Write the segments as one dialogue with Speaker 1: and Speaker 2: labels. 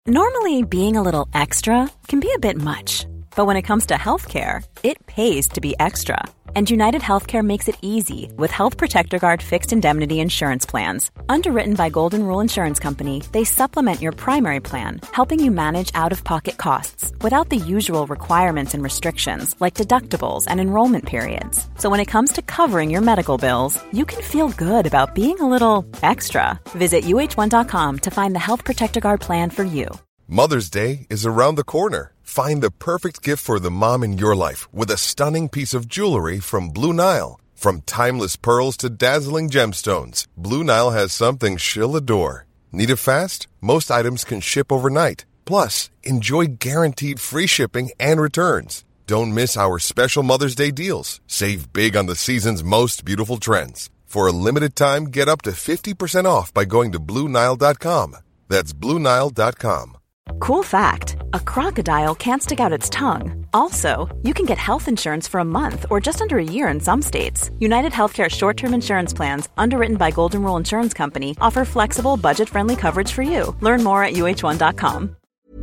Speaker 1: Normally, being a little extra can be a bit much, but when it comes to healthcare, it pays to be extra. And United Healthcare makes it easy with Health Protector Guard fixed indemnity insurance plans. Underwritten by Golden Rule Insurance Company, they supplement your primary plan, helping you manage out-of-pocket costs without the usual requirements and restrictions like deductibles and enrollment periods. So when it comes to covering your medical bills, you can feel good about being a little extra. Visit uh1.com to find the Health Protector Guard plan for you.
Speaker 2: Mother's Day is around the corner. Find the perfect gift for the mom in your life with a stunning piece of jewelry from Blue Nile. From timeless pearls to dazzling gemstones, Blue Nile has something she'll adore. Need it fast? Most items can ship overnight. Plus, enjoy guaranteed free shipping and returns. Don't miss our special Mother's Day deals. Save big on the season's most beautiful trends. For a limited time, get up to 50% off by going to BlueNile.com. That's BlueNile.com.
Speaker 1: Cool fact, a crocodile can't stick out its tongue. Also, you can get health insurance for a month or just under a year in some states. United Healthcare short-term insurance plans, underwritten by Golden Rule Insurance Company, offer flexible, budget-friendly coverage for you. Learn more at uh1.com.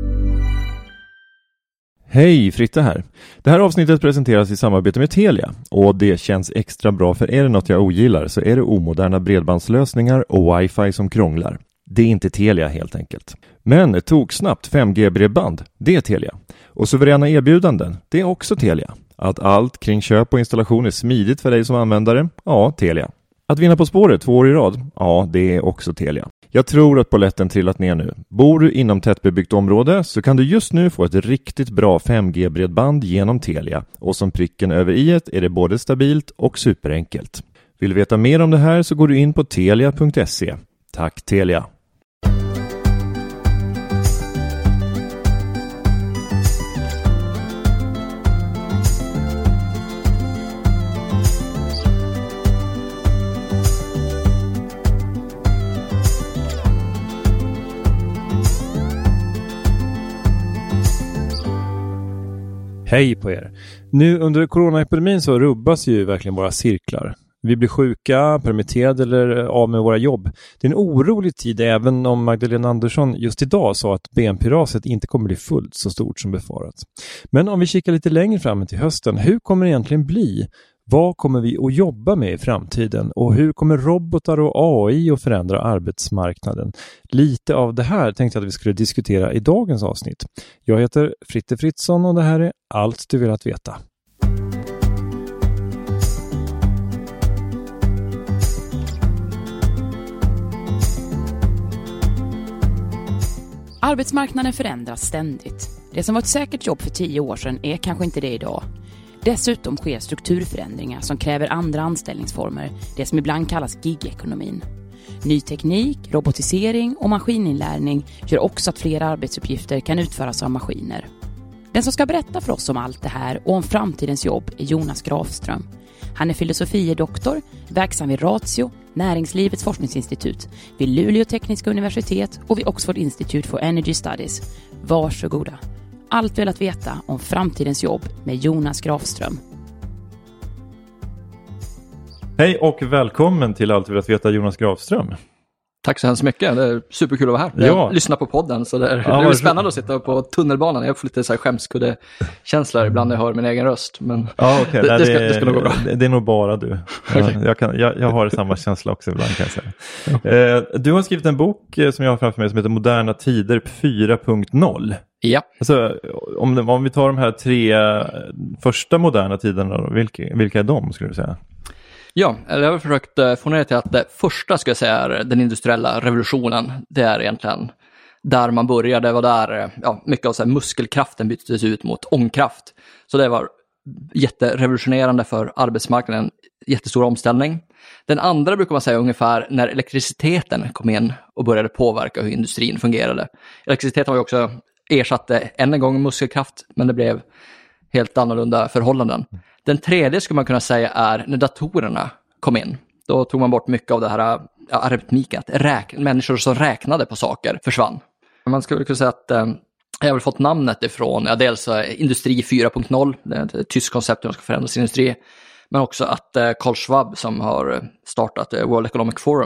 Speaker 3: Hej, Fritte här. Det här avsnittet presenteras i samarbete med Telia. Och det känns extra bra, för är det något jag ogillar så är det omoderna bredbandslösningar och wifi som krånglar. Det är inte Telia helt enkelt. Men tog snabbt 5G-bredband, det är Telia. Och suveräna erbjudanden, det är också Telia. Att allt kring köp och installation är smidigt för dig som användare, ja, Telia. Att vinna På spåret 2 år i rad, ja, det är också Telia. Jag tror att polletten trillat ner nu. Bor du inom tättbebyggt område så kan du just nu få ett riktigt bra 5G-bredband genom Telia. Och som pricken över i-et är det både stabilt och superenkelt. Vill du veta mer om det här så går du in på telia.se. Tack Telia!
Speaker 4: Hej på er! Nu under coronaepidemin så rubbas ju verkligen våra cirklar. Vi blir sjuka, permitterade eller av med våra jobb. Det är en orolig tid, även om Magdalena Andersson just idag sa att BNP-raset inte kommer bli fullt så stort som befarat. Men om vi kikar lite längre fram till hösten, hur kommer det egentligen bli? Vad kommer vi att jobba med i framtiden? Och hur kommer robotar och AI att förändra arbetsmarknaden? Lite av det här tänkte jag att vi skulle diskutera i dagens avsnitt. Jag heter Fritte Fritzson och det här är Allt du vill att veta.
Speaker 5: Arbetsmarknaden förändras ständigt. Det som var ett säkert jobb för 10 år sedan är kanske inte det idag. Dessutom sker strukturförändringar som kräver andra anställningsformer, det som ibland kallas gig-ekonomin. Ny teknik, robotisering och maskininlärning gör också att fler arbetsuppgifter kan utföras av maskiner. Den som ska berätta för oss om allt det här och om framtidens jobb är Jonas Grafström. Han är filosofiedoktor, verksam vid Ratio, Näringslivets forskningsinstitut, vid Luleå tekniska universitet och vid Oxford Institute for Energy Studies. Varsågoda. Allt vill att veta om framtidens jobb med Jonas Grafström.
Speaker 3: Hej och välkommen till Allt vill att veta, Jonas Grafström.
Speaker 6: Tack så hemskt mycket, det är superkul att vara här. Jag lyssnar på podden så det är spännande att sitta på tunnelbanan. Jag får lite så här skämskudde-känslor ibland när jag hör min egen röst. Men
Speaker 3: okay. det ska nog gå bra. Det är nog bara du. Jag har samma känsla också ibland, kan jag säga. Du har skrivit en bok som jag har framför mig som heter Moderna tider 4.0.
Speaker 6: Ja.
Speaker 3: Alltså, om vi tar de här 3 första moderna tiderna, vilka är de, skulle du säga?
Speaker 6: Ja, jag har försökt få ner till att det första, ska jag säga, är den industriella revolutionen. Det är egentligen där man började. Det var där mycket av så här muskelkraften byttes ut mot ångkraft. Så det var jätterevolutionerande för arbetsmarknaden, jättestor omställning. Den andra brukar man säga ungefär när elektriciteten kom in och började påverka hur industrin fungerade. Elektriciteten var ju också ersatte än en gång muskelkraft, men det blev helt annorlunda förhållanden. Den tredje skulle man kunna säga är när datorerna kom in. Då tog man bort mycket av det här aritmiken. Människor som räknade på saker försvann. Man skulle kunna säga att jag har fått namnet ifrån dels Industri 4.0. Det är ett tyskt koncept hur man ska förändra sin industri. Men också att Carl Schwab som har startat World Economic Forum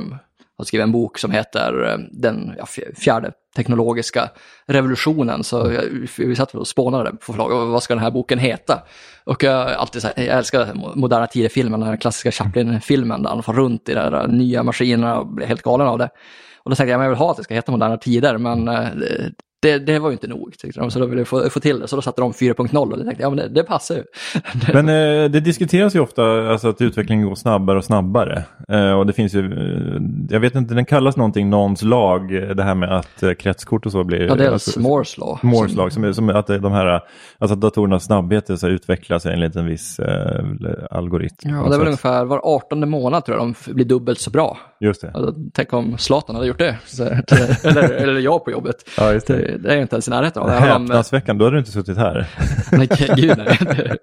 Speaker 6: har skrivit en bok som heter den fjärde teknologiska revolutionen. Så vi satt och spånade på förslag, vad ska den här boken heta? Och jag älskar moderna tider-filmen, den här klassiska Chaplin-filmen där han får runt i de där nya maskinerna och blir helt galen av det. Och då tänkte jag vill ha att det ska heta moderna tider, men det var ju inte nog, tyckte de, så då ville jag få till det. Så då satte de 4.0 och det tänkte jag, men det passar ju.
Speaker 3: Men det diskuteras ju ofta alltså, att utvecklingen går snabbare och snabbare. Och det finns ju, jag vet inte, den kallas någonting, någons lag, det här med att kretskort och så blir...
Speaker 6: Ja, det är alltså, Moore's law.
Speaker 3: Moore's lag, som att de här, alltså datorernas snabbhet så utvecklas enligt en viss algoritm.
Speaker 6: Ja, det är väl ungefär var 18:e månad tror jag de blir dubbelt så bra.
Speaker 3: Just det.
Speaker 6: Alltså, tänk om Zlatan hade gjort det. eller jag på jobbet.
Speaker 3: Ja, just det.
Speaker 6: Det är ju inte ens i närheten av det.
Speaker 3: Häpnadsveckan, då hade du inte suttit här.
Speaker 6: Nej, gud nej.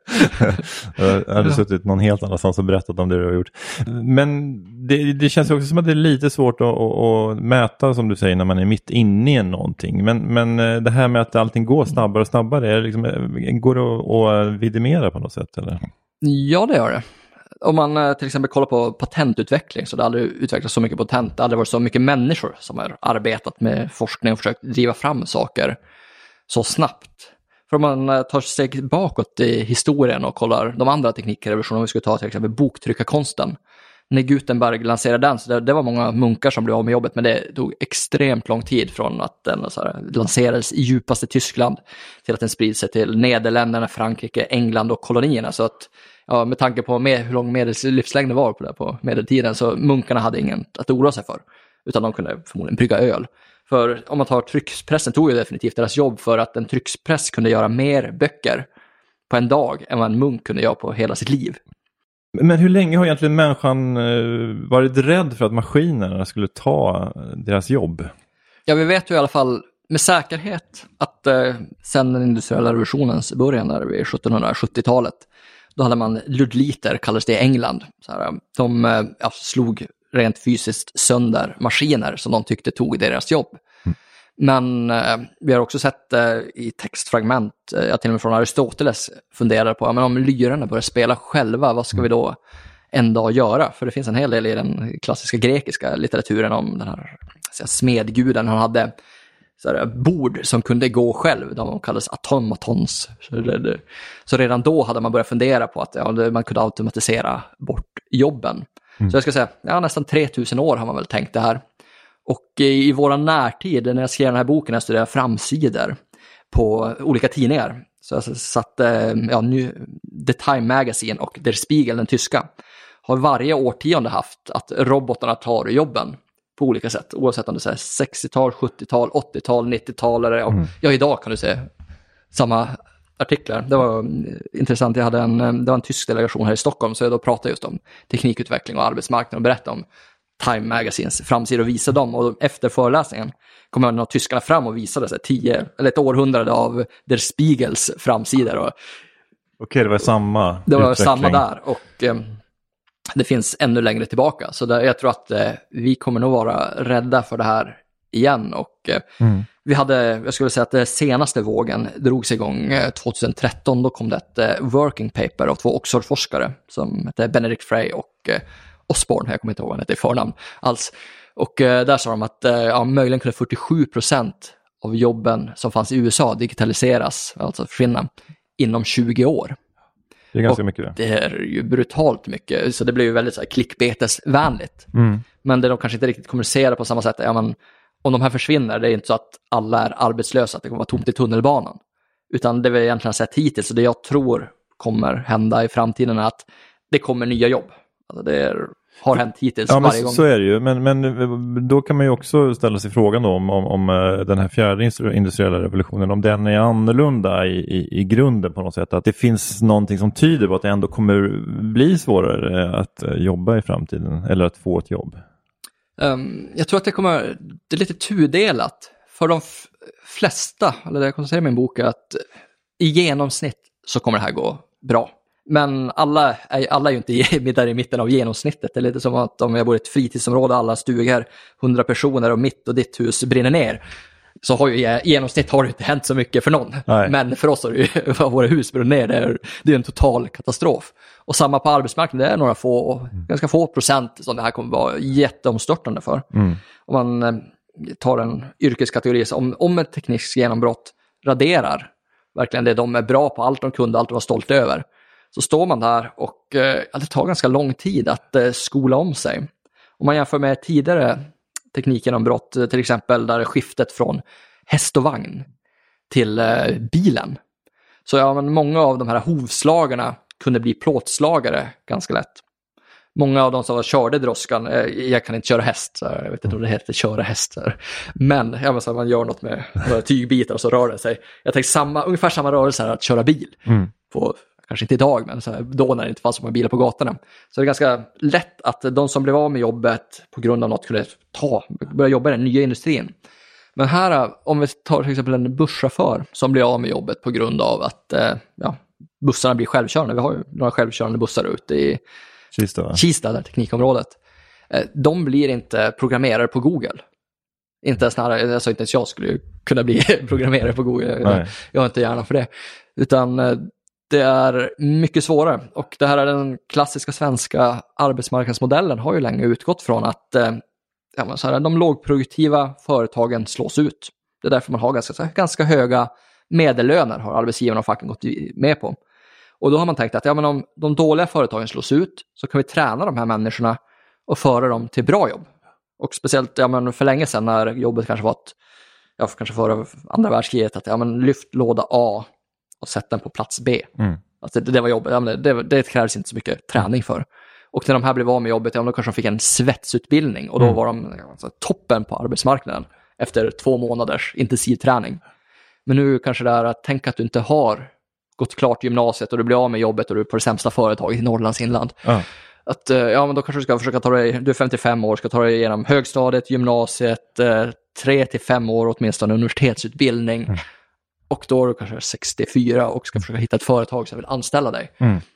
Speaker 3: Jag hade suttit någon helt annanstans och berättat om det du har gjort. Men det känns också som att det är lite svårt att mäta, som du säger, när man är mitt inne i någonting. Men det här med att allting går snabbare och snabbare, är liksom, går det att vidimera på något sätt? Eller?
Speaker 6: Ja, det gör det. Om man till exempel kollar på patentutveckling, så det har aldrig utvecklats så mycket patent. Det har aldrig varit så mycket människor som har arbetat med forskning och försökt driva fram saker så snabbt. För om man tar sig bakåt i historien och kollar de andra teknikrevolutionerna, om vi skulle ta till exempel boktryckarkonsten. När Gutenberg lanserade den, så det var många munkar som blev av med jobbet, men det tog extremt lång tid från att den lanserades i djupaste Tyskland till att den sprids sig till Nederländerna, Frankrike, England och kolonierna. Så att med tanke på hur lång medellivslängden var på medeltiden, så munkarna hade inget att oroa sig för, utan de kunde förmodligen brygga öl. För om man tar tryckspressen, tog ju definitivt deras jobb, för att en tryckspress kunde göra mer böcker på en dag än vad en munk kunde göra på hela sitt liv.
Speaker 3: Men hur länge har egentligen människan varit rädd för att maskinerna skulle ta deras jobb?
Speaker 6: Ja, vi vet ju i alla fall med säkerhet att sen den industriella revolutionens början där vid 1770-talet, då hade man Ludliter, kallades det i England. Så här, de slog rent fysiskt sönder maskiner som de tyckte tog deras jobb. Men vi har också sett i textfragment, till och med från Aristoteles funderar på, men om lyrarna börjar spela själva, vad ska vi då en dag göra? För det finns en hel del i den klassiska grekiska litteraturen om den här smedguden. Han hade bord som kunde gå själv, de kallades automatons. Så redan då hade man börjat fundera på att man kunde automatisera bort jobben. Så jag ska säga, nästan 3000 år har man väl tänkt det här. Och i våra närtid, när jag skrev den här boken, jag studerade framsidor på olika tidningar. Så jag satte The Time Magazine och Der Spiegel, den tyska, har varje årtionde haft att robotarna tar jobben på olika sätt. Oavsett om det är 60-tal, 70-tal, 80-tal, 90-tal eller idag kan du se samma artiklar. Det var intressant. Det var en tysk delegation här i Stockholm, så jag då pratade just om teknikutveckling och arbetsmarknad och berättade om Time Magazines framsidor och visade dem. Och efter föreläsningen kom några tyskarna fram och visade sig 10 eller ett århundrade av Der Spiegels framsidor.
Speaker 3: Okej, det var samma
Speaker 6: utveckling. Det var samma där, och det finns ännu längre tillbaka. Så jag tror att vi kommer nog vara rädda för det här igen. Och vi hade, jag skulle säga att den senaste vågen drogs igång 2013. Då kom det ett working paper av 2 Oxford-forskare som hette Benedict Frey och Osborne, jag kommer inte ihåg vad han heter i förnamn alls. Och där sa de att möjligen kunde 47% av jobben som fanns i USA digitaliseras, alltså försvinna, inom 20 år.
Speaker 3: Det är ganska mycket.
Speaker 6: Det är ju brutalt mycket, så det blir ju väldigt så här klickbetesvänligt. Men det de kanske inte riktigt kommunicerar på samma sätt. Om de här försvinner, det är inte så att alla är arbetslösa, att det kommer vara tomt i tunnelbanan. Utan det vi egentligen sett hittills, och det jag tror kommer hända i framtiden, är att det kommer nya jobb. Alltså det har hänt hittills varje gång.
Speaker 3: Så är det ju, men då kan man ju också ställa sig frågan då om den här fjärde industriella revolutionen, om den är annorlunda i grunden på något sätt, att det finns någonting som tyder på att det ändå kommer bli svårare att jobba i framtiden, eller att få ett jobb.
Speaker 6: Jag tror att det är lite tudelat. För de flesta, eller det jag konstaterar i min bok, är att i genomsnitt så kommer det här gå bra. Men alla är ju inte där i mitten av genomsnittet. Det är lite som att om jag bor i ett fritidsområde, alla stugor, 100 personer och mitt och ditt hus brinner ner. så har ju i genomsnitt har det inte hänt så mycket för någon.
Speaker 3: Nej.
Speaker 6: Men för oss har det ju våra hus brunnit ner. Det är en total katastrof. Och samma på arbetsmarknaden, det är ganska få procent som det här kommer vara jätteomstörtande för. Om man tar en yrkeskategori, så om ett tekniskt genombrott raderar verkligen det de är bra på, allt de kunde, allt de var stolt över, så står man där och det tar ganska lång tid att skola om sig. Om man jämför med tidigare teknikgenombrott, till exempel där skiftet från häst och vagn till bilen. Så men många av de här hovslagarna kunde bli plåtslagare ganska lätt. Många av de som körde droskan, jag kan inte köra häst, jag vet inte om det heter köra häst. Men man gör något med tygbitar och så rör det sig. Jag tänkte ungefär samma rörelse här att köra bil. På, kanske inte idag, men då när det inte fanns så många bilar på gatorna. Så det är ganska lätt att de som blev av med jobbet på grund av något kunde börja jobba i den nya industrin. Men här, om vi tar till exempel en busschaufför som blir av med jobbet på grund av att bussarna blir självkörande. Vi har ju några självkörande bussar ute i Kista, där teknikområdet. De blir inte programmerare på Google. Inte ens jag skulle kunna bli programmerare på Google. Jag har inte gärna för det. Utan det är mycket svårare. Och det här är den klassiska svenska arbetsmarknadsmodellen har ju länge utgått från att de lågproduktiva företagen slås ut. Det är därför man har ganska höga medellöner, har arbetsgivarna och facken gått med på. Och då har man tänkt att om de dåliga företagen slås ut så kan vi träna de här människorna och föra dem till bra jobb. Och speciellt för länge sedan när jobbet kanske var kanske före andra världskriget, att lyft låda A och sätt den på plats B. Alltså det var jobbet, det krävs inte så mycket träning för. Och när de här blev av med jobbet, då kanske de fick en svetsutbildning och då var de toppen på arbetsmarknaden efter 2 månaders intensiv träning. Men nu kanske det är att tänka att du inte har gått klart gymnasiet och du blir av med jobbet och du är på det sämsta företaget i Norrlands inland. Att men då kanske du ska försöka ta dig, du är 55 år, ska ta dig igenom högstadiet, gymnasiet, 3 till 5 år åtminstone universitetsutbildning. Och då är du kanske 64 och ska försöka hitta ett företag som vill anställa dig.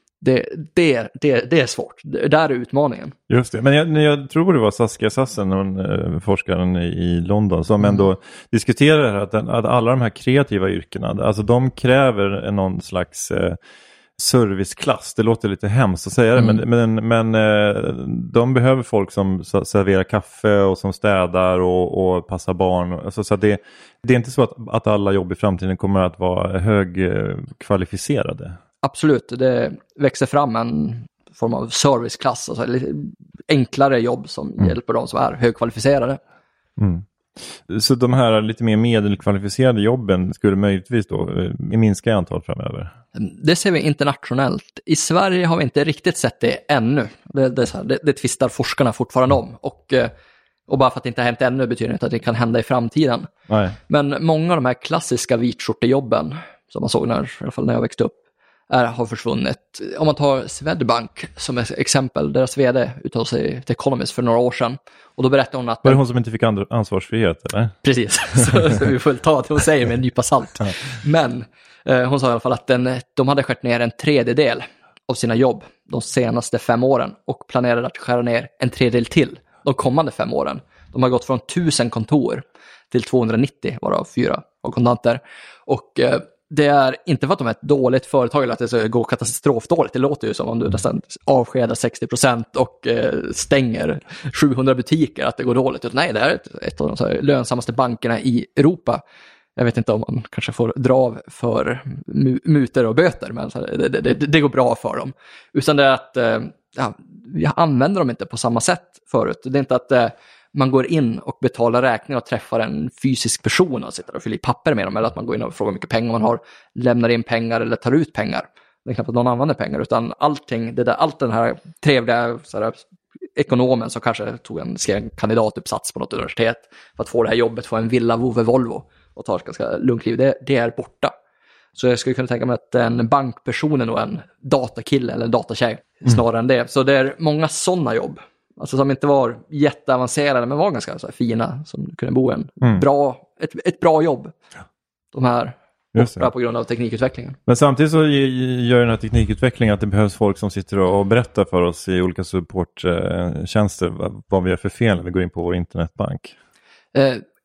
Speaker 6: Det är svårt. Där är utmaningen. Just det. Men
Speaker 3: jag tror det var Saskia Sassen, forskaren i London, som ändå diskuterar att alla de här kreativa yrkena, alltså de kräver någon slags serviceklass. Det låter lite hemskt att säga det, men de behöver folk som serverar kaffe och som städar och passar barn. Alltså, så det är inte så att alla jobb i framtiden kommer att vara högkvalificerade.
Speaker 6: Absolut, det växer fram en form av serviceklass, alltså enklare jobb som hjälper de som är högkvalificerade.
Speaker 3: Så de här lite mer medelkvalificerade jobben skulle möjligtvis då minska i antal framöver?
Speaker 6: Det ser vi internationellt. I Sverige har vi inte riktigt sett det ännu. Det tvistar forskarna fortfarande om. Och bara för att det inte har hänt ännu betyder inte att det kan hända i framtiden.
Speaker 3: Nej.
Speaker 6: Men många av de här klassiska vitskjortejobben som man såg i alla fall när jag växte upp har försvunnit. Om man tar Swedbank som ett exempel, deras vd uttalade sig till Economist för några år sedan. Och då berättade hon att...
Speaker 3: Var det hon som inte fick ansvarsfrihet, eller?
Speaker 6: Precis, så vi får ta att hon säger med en nypa salt. Men hon sa i alla fall att de hade skärt ner 1/3 av sina jobb de senaste 5 åren och planerade att skära ner 1/3 till de kommande 5 åren. De har gått från 1000 kontor till 290, varav 4 av kontanter. Och det är inte för att de är ett dåligt företag eller att det ska gå katastrofdåligt. Det låter ju som om du nästan avskedar 60% och stänger 700 butiker att det går dåligt. Nej, det är ett av de lönsammaste bankerna i Europa. Jag vet inte om man kanske får dra av för mutor och böter, men det går bra för dem. Utan det är att vi använder dem inte på samma sätt förut. Det är inte att man går in och betalar räkningar och träffar en fysisk person och sitter och fyller i papper med dem, eller att man går in och frågar hur mycket pengar man har, lämnar in pengar eller tar ut pengar. Det är knappt att någon använder pengar, utan allt den här trevliga ekonomen som kanske skrev en kandidatuppsats på något universitet för att få det här jobbet, få en villa, vovve, Volvo och ta ett ganska lugnt liv, det är borta. Så jag skulle kunna tänka mig att en bankperson är nog en datakille eller en datatjej snarare än det. Så det är många sådana jobb. Alltså som inte var jätteavancerade men var ganska fina, som kunde bo en ett bra jobb. De här borta på grund av teknikutvecklingen.
Speaker 3: Men samtidigt så gör den här teknikutvecklingen att det behövs folk som sitter och berättar för oss i olika supporttjänster vad vi gör för fel när vi går in på vår internetbank.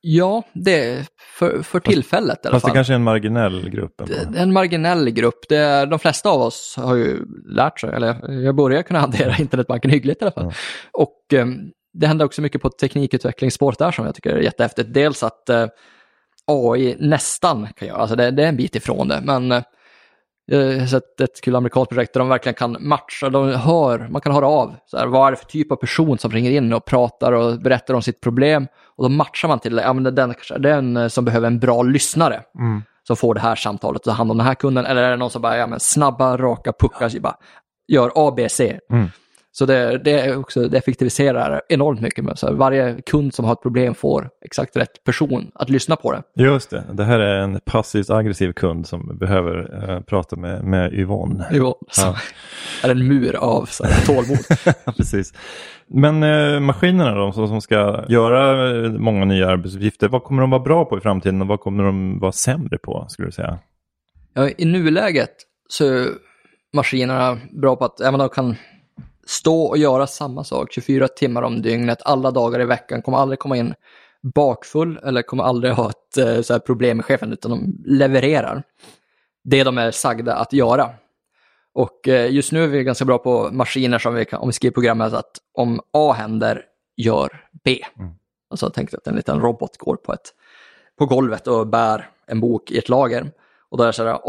Speaker 6: Ja, det är för tillfället i alla fall.
Speaker 4: Fast det kanske är en marginell grupp.
Speaker 6: En marginell grupp. De flesta av oss har ju lärt sig, eller jag börjar kunna hantera internetbanken hyggligt i alla fall. Ja. Och det händer också mycket på teknikutvecklingsspåret där som jag tycker är jättehäftigt. Dels att AI nästan kan göra, alltså det är en bit ifrån det, men jag har sett ett kul amerikanskt projekt där de verkligen kan matcha, man kan höra av så här, vad är det för typ av person som ringer in och pratar och berättar om sitt problem, och då matchar man till det. Ja, men det är den som behöver en bra lyssnare som får det här samtalet och tar hand om den här kunden, eller är det någon som bara snabba, raka puckar, bara gör A, B, C. Så det är också, det effektiviserar enormt mycket med. Så varje kund som har ett problem får exakt rätt person att lyssna på det.
Speaker 4: Just det. Det här är en passivt aggressiv kund som behöver prata med Yvonne.
Speaker 6: Ja. Är en mur av så här, tålmod.
Speaker 4: Precis. Men maskinerna då, som ska göra många nya arbetsuppgifter, vad kommer de vara bra på i framtiden och vad kommer de vara sämre på, skulle du säga?
Speaker 6: Ja, i nuläget så är maskinerna bra på att de kan stå och göra samma sak 24 timmar om dygnet, alla dagar i veckan, kommer aldrig komma in bakfull eller kommer aldrig ha ett så här problem med chefen, utan de levererar det de är sagda att göra. Och just nu är vi ganska bra på maskiner som om vi skriver programmet att om A händer, gör B. Och så tänkte jag att en liten robot går på golvet och bär en bok i ett lager. Och då är det så här,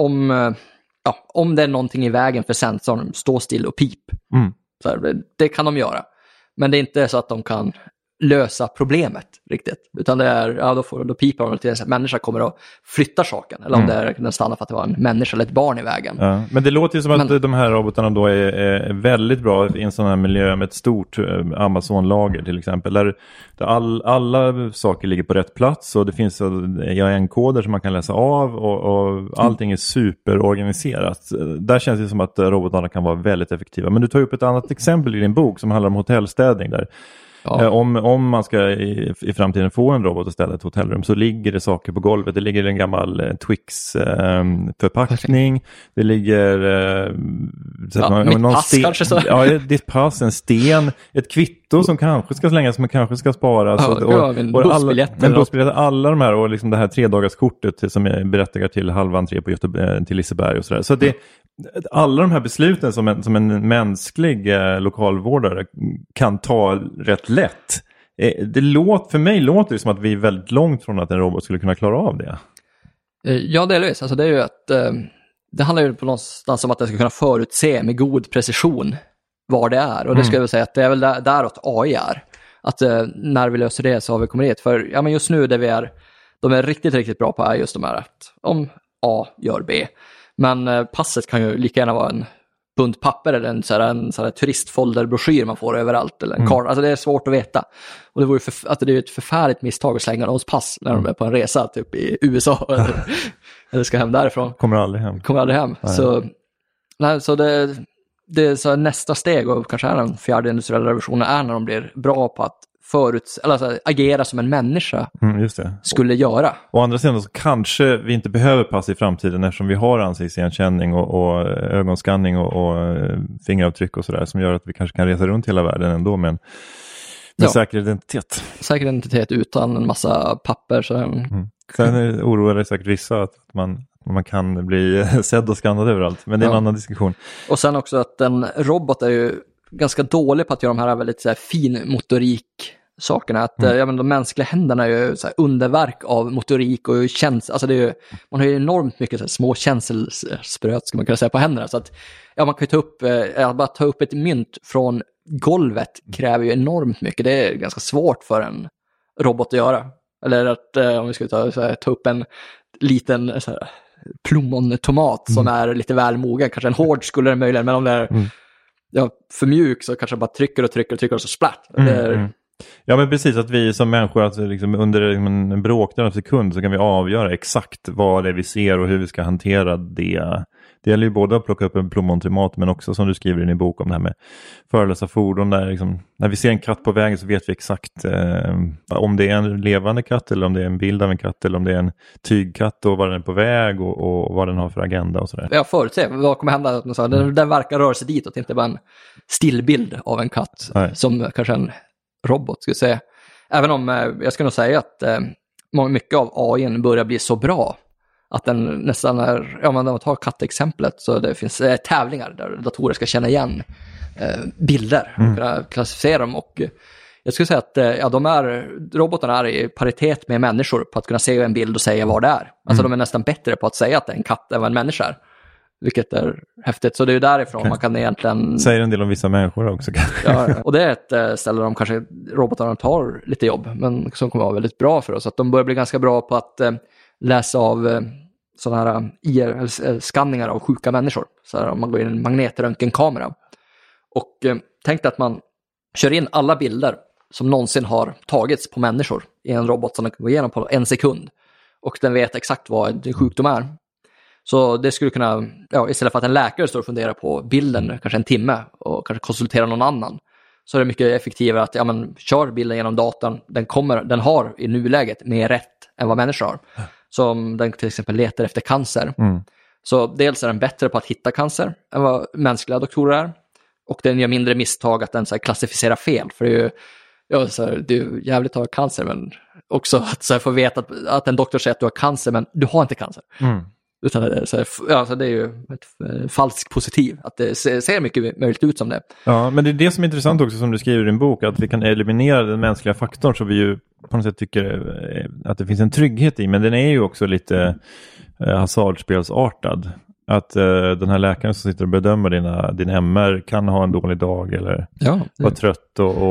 Speaker 6: om det är någonting i vägen för sensorn, stå still och pip. Så här, det kan de göra. Men det är inte så att de kan lösa problemet riktigt. Utan det är, då pipar de till att människa kommer att flytta saken. Eller om det är den stannar för att det var en människa eller ett barn i vägen. Ja,
Speaker 4: men det låter ju som att de här robotarna då är väldigt bra i en sån här miljö med ett stort Amazon-lager till exempel. Där alla saker ligger på rätt plats och det finns EAN-koder som man kan läsa av och allting är superorganiserat. Där känns det som att robotarna kan vara väldigt effektiva. Men du tar upp ett annat exempel i din bok som handlar om hotellstädning där. Ja. Om man ska i framtiden få en robot att ställa ett hotellrum så ligger det saker på golvet. Det ligger en gammal Twix-förpackning. Det ligger
Speaker 6: mitt pass kanske så.
Speaker 4: Ja, ditt pass, en sten, ett kvitto som kanske ska slängas men kanske ska sparas. Alla de här och liksom det här 3-dagarskortet som är berättigat till halva entré på till Liseberg och sådär. Så det alla de här besluten som en mänsklig lokalvårdare kan ta rätt lätt. För mig låter det som att vi är väldigt långt från att en robot skulle kunna klara av det.
Speaker 6: Ja, delvis. Alltså det är ju att det handlar ju på någonstans om att det ska kunna förutse med god precision var det är. Och det ska jag väl säga att det är väl däråt AI är. Att när vi löser det så har vi kommit dit. För men just nu de är riktigt, riktigt bra på är just de här att om A gör B. Men passet kan ju lika gärna vara en bunt papper eller en sån här turistfolderbroschyr man får överallt eller en kart. Alltså det är svårt att veta. Och det vore det är ett förfärligt misstag att slänga någons pass när de är på en resa typ i USA eller ska hem därifrån.
Speaker 4: Kommer aldrig hem.
Speaker 6: Så det är så nästa steg och kanske är den fjärde industriella revolutionen är när de blir bra på att agera som en människa
Speaker 4: just det.
Speaker 6: Skulle göra.
Speaker 4: Å andra sidan så kanske vi inte behöver pass i framtiden eftersom vi har ansiktsigenkänning och ögonskanning och fingeravtryck och sådär som gör att vi kanske kan resa runt hela världen ändå med säker identitet.
Speaker 6: Säker identitet utan en massa papper.
Speaker 4: Sen oroar det säkert vissa att man kan bli sedd och skannad överallt. Men det är en annan diskussion.
Speaker 6: Och sen också att en robot är ju ganska dålig på att göra de här väldigt så här, fin motorik sakerna. Att de mänskliga händerna är ju så här, underverk av motorik och alltså det är ju, man har ju enormt mycket så här, små känselspröt ska man kunna säga på händerna. Så att man kan ju bara ta upp ett mynt från golvet kräver ju enormt mycket. Det är ganska svårt för en robot att göra. Eller att om vi ska ta upp en liten så här, plommontomat som är lite väl mogen. Kanske en hård skulle det möjligen, men om det är för mjuk så kanske bara trycker och så splatt.
Speaker 4: Ja, men precis, att vi som människor alltså, liksom, under en bråkdel av sekund så kan vi avgöra exakt vad det är vi ser och hur vi ska hantera det. Det gäller ju både att plocka upp en plommontomat men också som du skriver i din bok om det här med förelösa fordon. Där, liksom, när vi ser en katt på vägen så vet vi exakt om det är en levande katt eller om det är en bild av en katt eller om det är en tygkatt och var den är på väg och vad den har för agenda och sådär.
Speaker 6: Jag förutser vad kommer hända. Den verkar röra sig ditåt, inte bara en stillbild av en katt som kanske en robot skulle säga. Även om jag ska nog säga att mycket av AI börjar bli så bra att den nästan är, om man tar kattexemplet, så det finns tävlingar där datorer ska känna igen bilder och kunna klassificera dem, och jag skulle säga att robotarna är i paritet med människor på att kunna se en bild och säga vad det är. Alltså de är nästan bättre på att säga att det är en katt än vad en människa är. Vilket är häftigt. Så det är ju därifrån man kan egentligen...
Speaker 3: Säger en del om vissa människor också.
Speaker 6: Ja, och det är ett ställe där de robotarna tar lite jobb, men som kommer att vara väldigt bra för oss. Att de börjar bli ganska bra på att läsa av sådana här IR-skanningar av sjuka människor. Så här, om man går in i en magnetröntgenkamera. Och tänk att man kör in alla bilder som någonsin har tagits på människor i en robot som den kan gå igenom på 1 sekund. Och den vet exakt vad en sjukdom är. Så det skulle kunna, istället för att en läkare står och funderar på bilden kanske en timme och kanske konsulterar någon annan, så är det mycket effektivare att kör bilden genom datorn. Den har i nuläget mer rätt än vad människor har. Så om den till exempel letar efter cancer. Så dels är den bättre på att hitta cancer än vad mänskliga doktorer är. Och den gör mindre misstag att den klassificerar fel. För det är ju, det är jävligt att ha cancer, men också att få veta att en doktor säger att du har cancer, men du har inte cancer. Utan det är ju ett falskt positiv. Att det ser mycket möjligt ut som det.
Speaker 3: Ja, men det är det som är intressant också, som du skriver i din bok, att vi kan eliminera den mänskliga faktorn, så vi ju på något sätt tycker att det finns en trygghet i. Men den är ju också lite hasardspelsartad. Att den här läkaren som sitter och bedömer din MR kan ha en dålig dag eller vara trött.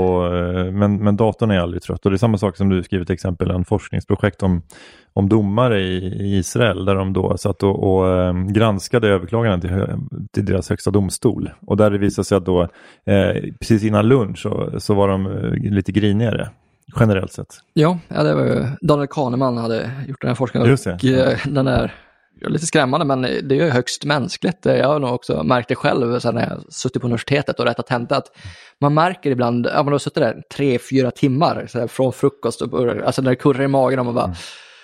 Speaker 3: Men datorn är aldrig trött. Och det är samma sak som du skrivit till exempel en forskningsprojekt om domare i Israel, där de då satt och granskade överklaganden till deras högsta domstol. Och där det visade sig att då precis innan lunch så var de lite grinigare generellt sett. Ja,
Speaker 6: det var ju Daniel Kahneman hade gjort den här forskningen.
Speaker 3: Just det.
Speaker 6: Och den är lite skrämmande, men det är ju högst mänskligt. Jag har nog också märkt det själv så när jag suttit på universitetet och rättat tenta, att man märker ibland, man har suttit där 3-4 timmar så här, från frukost och alltså när det kurrar i magen och man bara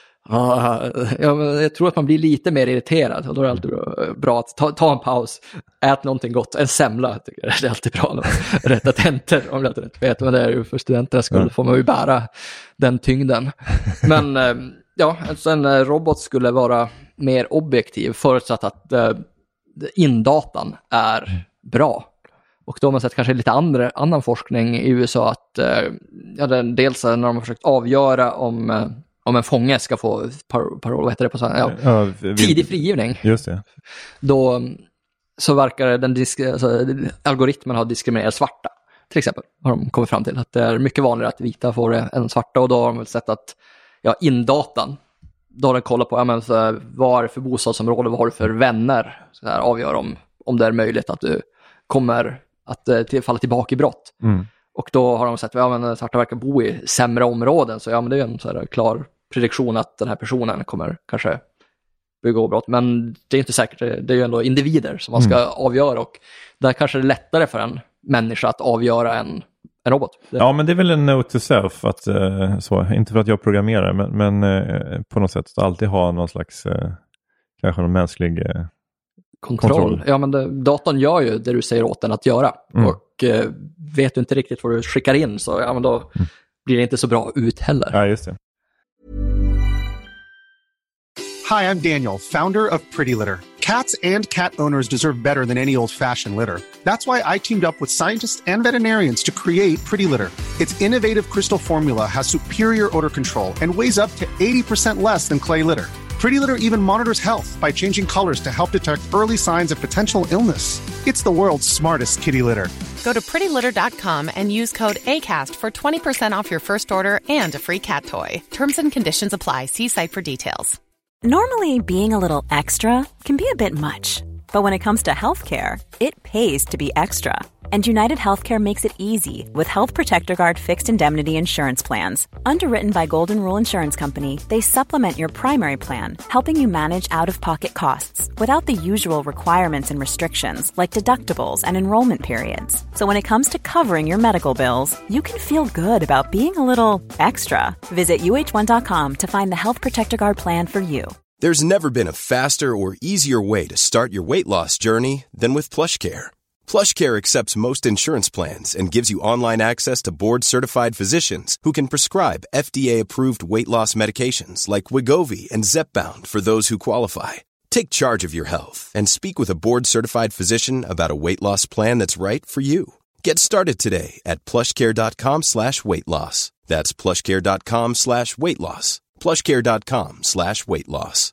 Speaker 6: jag tror att man blir lite mer irriterad, och då är det alltid bra att ta en paus, ät någonting gott, en semla, tycker jag. Det är alltid bra när man rättar tentor, om jag inte vet, men det är ju för studenternas skull, får man ju bära den tyngden. Men alltså en robot skulle vara mer objektiv, förutsatt att indatan är bra. Och då har man sett kanske lite annan forskning i USA, att dels när de har försökt avgöra om en fånge ska få parol, vad heter det på sån tidig frigivning.
Speaker 3: Just det.
Speaker 6: Då så verkar algoritmen ha diskriminerat svarta, till exempel. Har de kommit fram till att det är mycket vanligare att vita får det än svarta, och då har de väl sett att indatan, då har den kollat på vad är det för bostadsområde, vad har du för vänner, så här, avgör om det är möjligt att du kommer att falla tillbaka i brott. Och då har de sett att svarta verkar bo i sämre områden, så det är en så här klar prediktion att den här personen kommer kanske begå brott. Men det är inte säkert, det är ju ändå individer som man ska avgöra, och där kanske det är lättare för en människa att avgöra en robot.
Speaker 3: Ja, men det är väl en note to self, att inte för att jag programmerar, men på något sätt att alltid ha någon slags kanske någon mänsklig kontroll. Ja,
Speaker 6: men datorn gör ju det du säger åt den att göra. Och vet du inte riktigt vad du skickar in, så då blir det inte så bra ut heller.
Speaker 3: Ja, just det.
Speaker 7: Hi, I'm Daniel, founder of Pretty Litter. Cats and cat owners deserve better than any old-fashioned litter. That's why I teamed up with scientists and veterinarians to create Pretty Litter. Its innovative crystal formula has superior odor control and weighs up to 80% less than clay litter. Pretty Litter even monitors health by changing colors to help detect early signs of potential illness. It's the world's smartest kitty litter.
Speaker 8: Go to prettylitter.com and use code ACAST for 20% off your first order and a free cat toy. Terms and conditions apply. See site for details.
Speaker 1: Normally, being a little extra can be a bit much. But when it comes to healthcare, it pays to be extra. And United Healthcare makes it easy with Health Protector Guard fixed indemnity insurance plans. Underwritten by Golden Rule Insurance Company, they supplement your primary plan, helping you manage out-of-pocket costs without the usual requirements and restrictions like deductibles and enrollment periods. So when it comes to covering your medical bills, you can feel good about being a little extra. Visit UH1.com to find the Health Protector Guard plan for you.
Speaker 9: There's never been a faster or easier way to start your weight loss journey than with PlushCare. PlushCare accepts most insurance plans and gives you online access to board-certified physicians who can prescribe FDA-approved weight loss medications like Wegovy and Zepbound for those who qualify. Take charge of your health and speak with a board-certified physician about a weight loss plan that's right for you. Get started today at plushcare.com/weightloss. That's plushcare.com/weightloss. plushcare.com/weightloss.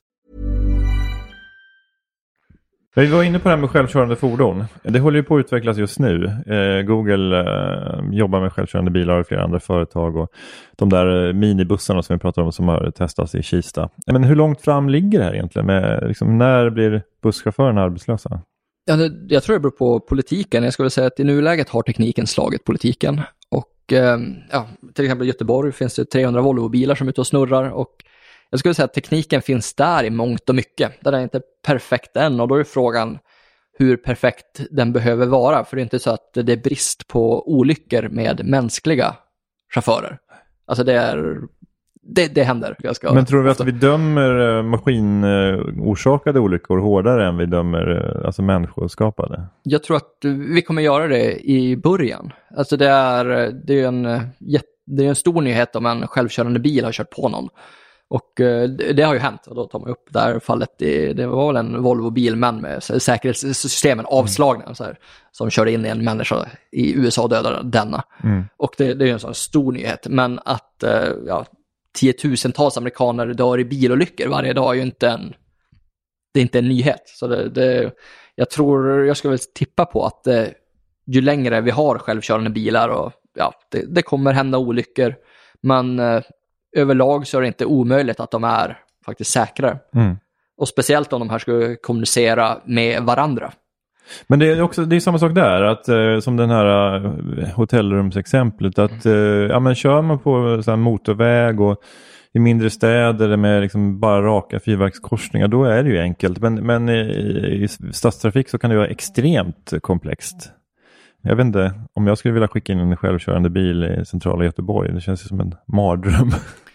Speaker 3: Vi var inne på det här med självkörande fordon. Det håller ju på att utvecklas just nu. Google jobbar med självkörande bilar och flera andra företag. Och de där minibussarna som vi pratar om som har testats i Kista. Men hur långt fram ligger det här egentligen? Liksom, när blir busschaufförerna arbetslösa?
Speaker 6: Ja, jag tror det beror på politiken. Jag skulle säga att i nuläget har tekniken slagit politiken. Och till exempel i Göteborg finns det 300 Volvo-bilar som är ute och snurrar. Och jag skulle säga att tekniken finns där i mångt och mycket. Den är inte perfekt än, och då är frågan hur perfekt den behöver vara. För det är inte så att det är brist på olyckor med mänskliga chaufförer. Alltså det händer ganska.
Speaker 3: Men tror vi att vi dömer maskinorsakade olyckor hårdare än vi dömer alltså människoskapade?
Speaker 6: Jag tror att vi kommer göra det i början. Alltså det är en stor nyhet om en självkörande bil har kört på någon. Och det har ju hänt, och då tar man upp det här fallet. Det var väl en Volvo-bil men med säkerhetssystemen avslagna så här, som körde in i en människa i USA och dödade denna. Och det är ju en sån stor nyhet. Men att tiotusentals amerikaner dör i bilolyckor varje dag är ju inte en nyhet. Så jag skulle väl tippa på att ju längre vi har självkörande bilar och det kommer hända olyckor. Men överlag så är det inte omöjligt att de är faktiskt säkrare. Och speciellt om de här ska kommunicera med varandra.
Speaker 3: Men det är samma sak där, att som den här hotellrumsexemplet, att men kör man på så här motorväg och i mindre städer med liksom bara raka fyrvägskorsningar, då är det ju enkelt. Men i stadstrafik så kan det vara extremt komplext. Jag vet inte om jag skulle vilja skicka in en självkörande bil i centrala Göteborg. Det känns ju som en mardröm.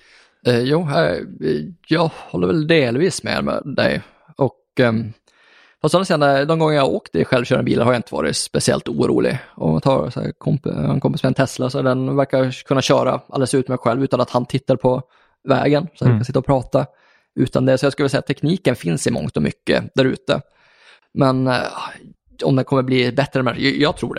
Speaker 6: Jag håller väl delvis med dig. Och fast de gånger jag åkt i självkörande bilar har jag inte varit speciellt orolig. Om man tar så här, en kompis med en Tesla, så den verkar kunna köra alldeles ut med själv utan att han tittar på vägen. Så jag kan sitta och prata utan det. Så jag skulle säga att tekniken finns i mångt och mycket där ute. Men om det kommer bli bättre, jag tror det.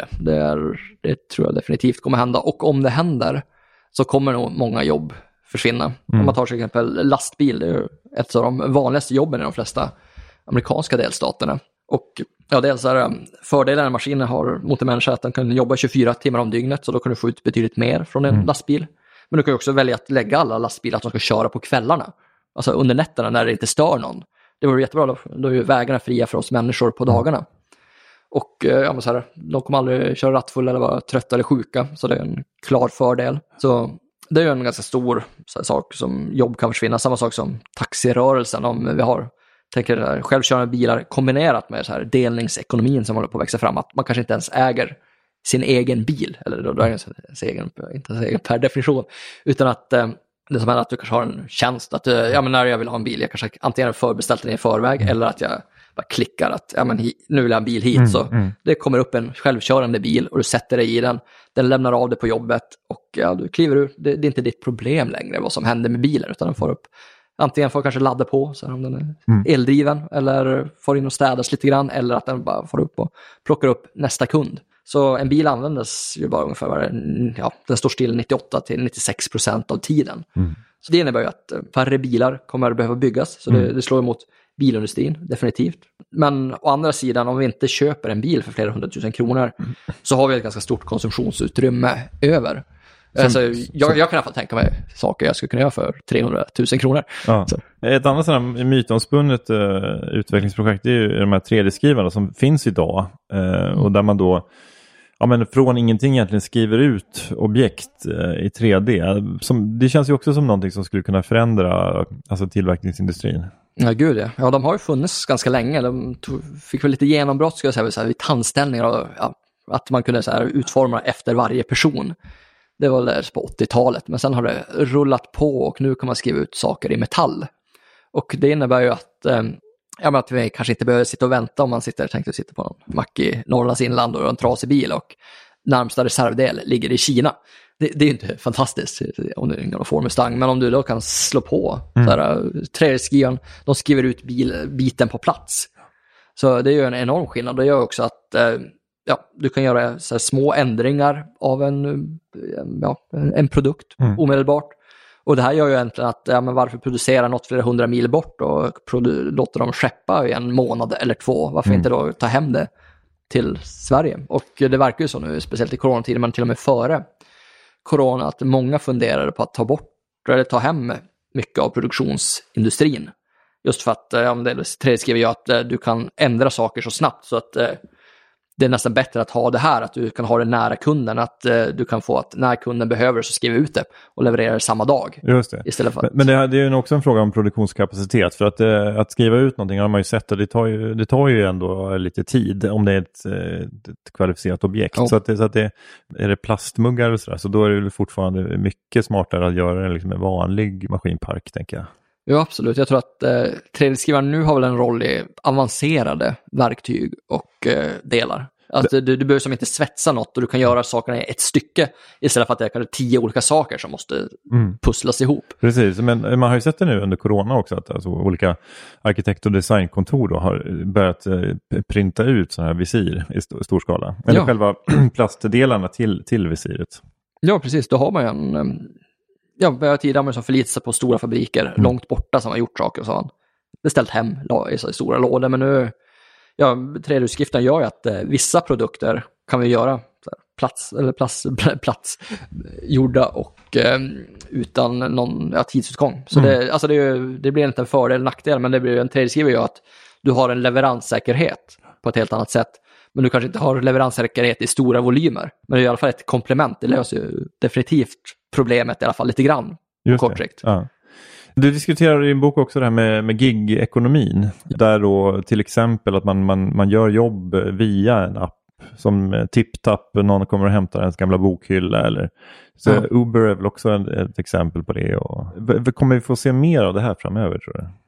Speaker 6: Det tror jag definitivt kommer hända. Och om det händer så kommer nog många jobb försvinna. Om man tar till exempel lastbil, det är ett av de vanligaste jobben i de flesta amerikanska delstaterna. Och dels är fördelen en maskin har mot en människa att den kan jobba 24 timmar om dygnet, så då kan du få ut betydligt mer från en lastbil. Men du kan också välja att lägga alla lastbilar att de ska köra på kvällarna. Alltså under nätterna när det inte stör någon. Det vore jättebra, då är ju vägarna fria för oss människor på dagarna. Och de kommer aldrig köra rattfulla eller vara trötta eller sjuka, så det är en klar fördel. Så det är ju en ganska stor sak som jobb kan försvinna. Samma sak som taxirörelsen, om vi tänker självkörande bilar kombinerat med så här delningsekonomin som håller på att växa fram. Att man kanske inte ens äger sin egen bil, eller då är det inte ens egen per definition, utan att det som är att du kanske har en tjänst att när jag vill ha en bil, jag kanske antingen har förbeställt den i förväg eller att jag bara klickar att nu vill jag ha en bil hit, så det kommer upp en självkörande bil och du sätter dig i den lämnar av det på jobbet och du kliver ur. Det är inte ditt problem längre vad som händer med bilen, utan den får upp, antingen får kanske ladda på så här, om den är eldriven, eller får in och städas lite grann, eller att den bara får upp och plockar upp nästa kund. Så en bil användes ju bara ungefär, den står still 98-96% av tiden. Så det innebär ju att färre bilar kommer att behöva byggas, så det slår emot bilindustrin, definitivt. Men å andra sidan, om vi inte köper en bil för flera 100 000 kronor så har vi ett ganska stort konsumtionsutrymme över. Jag kan i alla fall tänka mig saker jag skulle kunna göra för 300 000 kronor.
Speaker 3: Ja. Ett annat sådant mytomspunnet utvecklingsprojekt är ju de här 3D-skrivarna som finns idag. Och där man då från ingenting egentligen skriver ut objekt i 3D. Det känns ju också som någonting som skulle kunna förändra tillverkningsindustrin.
Speaker 6: Ja, gud ja. Ja, de har ju funnits ganska länge. De fick väl lite genombrott, ska jag säga, så här, vid tandställningar och att man kunde så här, utforma efter varje person. Det var där på 80-talet, men sen har det rullat på och nu kan man skriva ut saker i metall. Och det innebär ju att Ja, men att vi kanske inte behöver sitta och vänta om man tänkte sitta på en mack i Norrlands inland och en trasig bil och närmsta reservdel ligger i Kina. Det är ju inte fantastiskt om du är ingen Ford Mustang, men om du då kan slå på trädskivaren, de skriver ut biten på plats. Så det är ju en enorm skillnad. Det gör också att du kan göra så här små ändringar av en produkt omedelbart. Och det här gör ju egentligen att men varför producera något flera 100 mil bort och låter dem skeppa i en månad eller 2? Varför inte då ta hem det till Sverige? Och det verkar ju så nu, speciellt i coronatiden, men till och med före corona, att många funderade på att ta bort eller ta hem mycket av produktionsindustrin. Just för att trädskriver ju att du kan ändra saker så snabbt så att det är nästan bättre att ha det här, att du kan ha det nära kunden, att du kan få att när kunden behöver så skriva ut det och leverera det samma dag.
Speaker 4: Just det.
Speaker 6: Istället för att...
Speaker 4: Men det är ju också en fråga om produktionskapacitet, för att skriva ut någonting har man ju sett, och det tar ju ändå lite tid om det är ett kvalificerat objekt. Så att är det plastmuggar och sådär, så då är det fortfarande mycket smartare att göra det liksom en vanlig maskinpark, tänker jag.
Speaker 6: Ja, absolut. Jag tror att 3D-skrivaren nu har väl en roll i avancerade verktyg och delar. Alltså, du behöver som inte svetsa något och du kan göra sakerna i ett stycke istället för att det är kanske 10 olika saker som måste pusslas ihop.
Speaker 4: Precis, men man har ju sett det nu under corona också, att alltså, olika arkitekt- och designkontor då har börjat printa ut sådana här visir i stor skala. Eller själva plastdelarna till visiret. Ja,
Speaker 6: precis. Då har man ju en... jag tidigare som förlitar sig på stora fabriker långt borta som har gjort saker och så har beställt hem i så stora lådor. Men nu, 3D-skriften gör ju att vissa produkter kan vi göra platsgjorda och utan någon tidsutgång. Så det blir inte en fördel eller nackdel, men det blir en 3D-skriver gör att du har en leveranssäkerhet på ett helt annat sätt. Men du kanske inte har leveranssäkerhet i stora volymer. Men det är i alla fall ett komplement. Det löser ju definitivt problemet i alla fall lite grann på kort sikt.
Speaker 4: Ja. Du diskuterar i din bok också det här med gig-ekonomin. Där då till exempel att man gör jobb via en app som TipTap, någon kommer och hämtar ens gamla bokhylla eller så. Uber är väl också ett exempel på det. Och, kommer vi få se mer av det här framöver, tror du?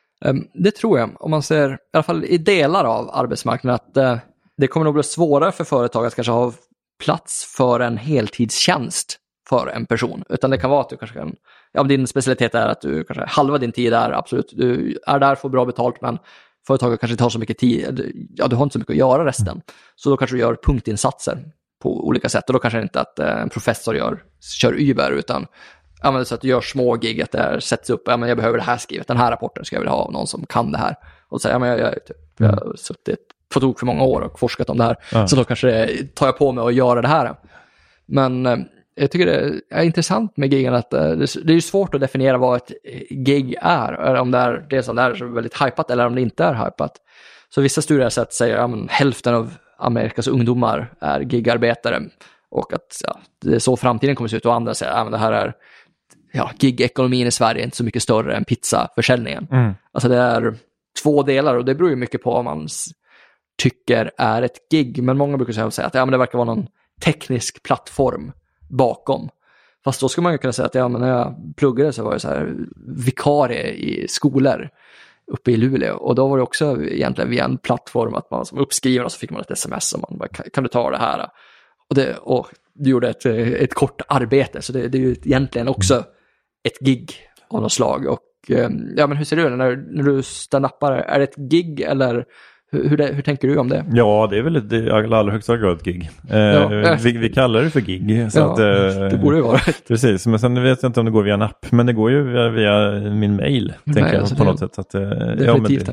Speaker 6: Det tror jag. Om man ser i alla fall i delar av arbetsmarknaden att det kommer nog bli svårare för företag att kanske ha plats för en heltidstjänst för en person. Utan det kan vara att du kanske kan, om din specialitet är att du kanske halva din tid är absolut, du är där, får bra betalt, men företaget kanske inte har så mycket tid, du har inte så mycket att göra resten. Så då kanske du gör punktinsatser på olika sätt, och då kanske inte att en professor kör Uber, utan så att du gör små gig, att det sätts upp, jag behöver det här skrivet, den här rapporten ska jag vilja ha av någon som kan det här. Och så jag har suttit på tok för många år och forskat om det här, så då kanske tar jag på mig att göra det här. Men jag tycker det är intressant med giggen att det är ju svårt att definiera vad ett gig är, eller om det är det som är väldigt hypat eller om det inte är hypat. Så vissa studier säger hälften av Amerikas ungdomar är gigarbetare, och att det är så framtiden kommer att se ut, och andra säger att det här är gig-ekonomin i Sverige är inte så mycket större än pizzaförsäljningen. Alltså det är 2 delar, och det beror ju mycket på vad man tycker är ett gig. Men många brukar säga att det verkar vara någon teknisk plattform bakom. Fast då skulle man ju kunna säga att när jag pluggade så var jag så här vikarie i skolor uppe i Luleå, och då var det också egentligen via en plattform att man som uppskriven, och så fick man ett sms och man bara, kan du ta det här? Och du gjorde ett kort arbete, så det är ju egentligen också ett gig av något slag. Och men hur ser du när du stand-upar? Är det ett gig, eller hur tänker du om det?
Speaker 4: Ja, det är väl i allra högsta grad ett gig. Vi kallar det för gig. Så att,
Speaker 6: det borde ju vara.
Speaker 4: Precis, men sen vet jag inte om det går via en app. Men det går ju via min mail, tänker jag, på något sätt. Att,
Speaker 6: definitivt.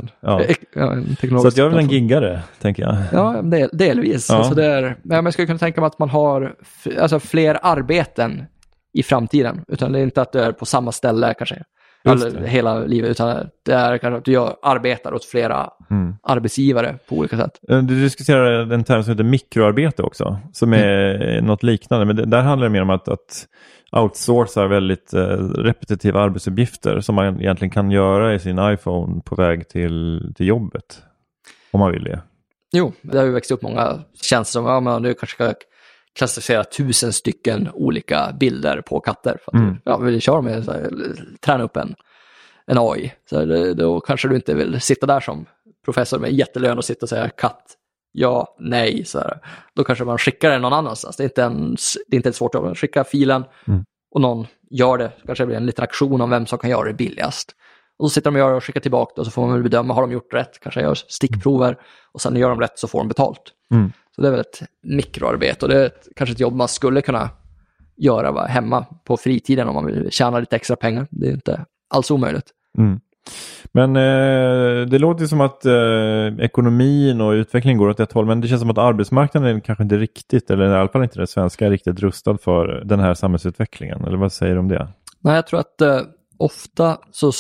Speaker 4: Så att jag är väl en giggare, tänker jag.
Speaker 6: Ja, delvis. Ja. Alltså jag skulle kunna tänka mig att man har fler arbeten i framtiden. Utan det är inte att du är på samma ställe kanske. Eller hela livet, utan det är kanske att du arbetar åt flera arbetsgivare på olika sätt.
Speaker 4: Du diskuterar en term som heter mikroarbete också, som är något liknande, men där handlar det mer om att outsourca väldigt repetitiva arbetsuppgifter som man egentligen kan göra i sin iPhone på väg till jobbet, om man vill det.
Speaker 6: Jo, det har ju växt upp många tjänster som du kanske ska klassificera 1000 stycken olika bilder på katter för att vill köra med träna upp en AI. Så då kanske du inte vill sitta där som professor med jättelön och sitta och säga katt, ja, nej. Så här. Då kanske man skickar den någon annanstans. Det är inte ett svårt jobb. Skicka filen och någon gör det. Kanske det blir en liten aktion om vem som kan göra det billigast. Och så sitter de och gör det och skickar tillbaka det, och så får man väl bedöma, har de gjort rätt? Kanske gör stickprover och sen gör de rätt så får de betalt. Så det är väl ett mikroarbete, och det är kanske ett jobb man skulle kunna göra hemma på fritiden om man vill tjäna lite extra pengar. Det är inte alls omöjligt.
Speaker 3: Men det låter som att ekonomin och utvecklingen går åt ett håll, men det känns som att arbetsmarknaden kanske inte riktigt, eller i alla fall inte det svenska, är riktigt rustad för den här samhällsutvecklingen. Eller vad säger du om det?
Speaker 6: Nej, jag tror att ofta så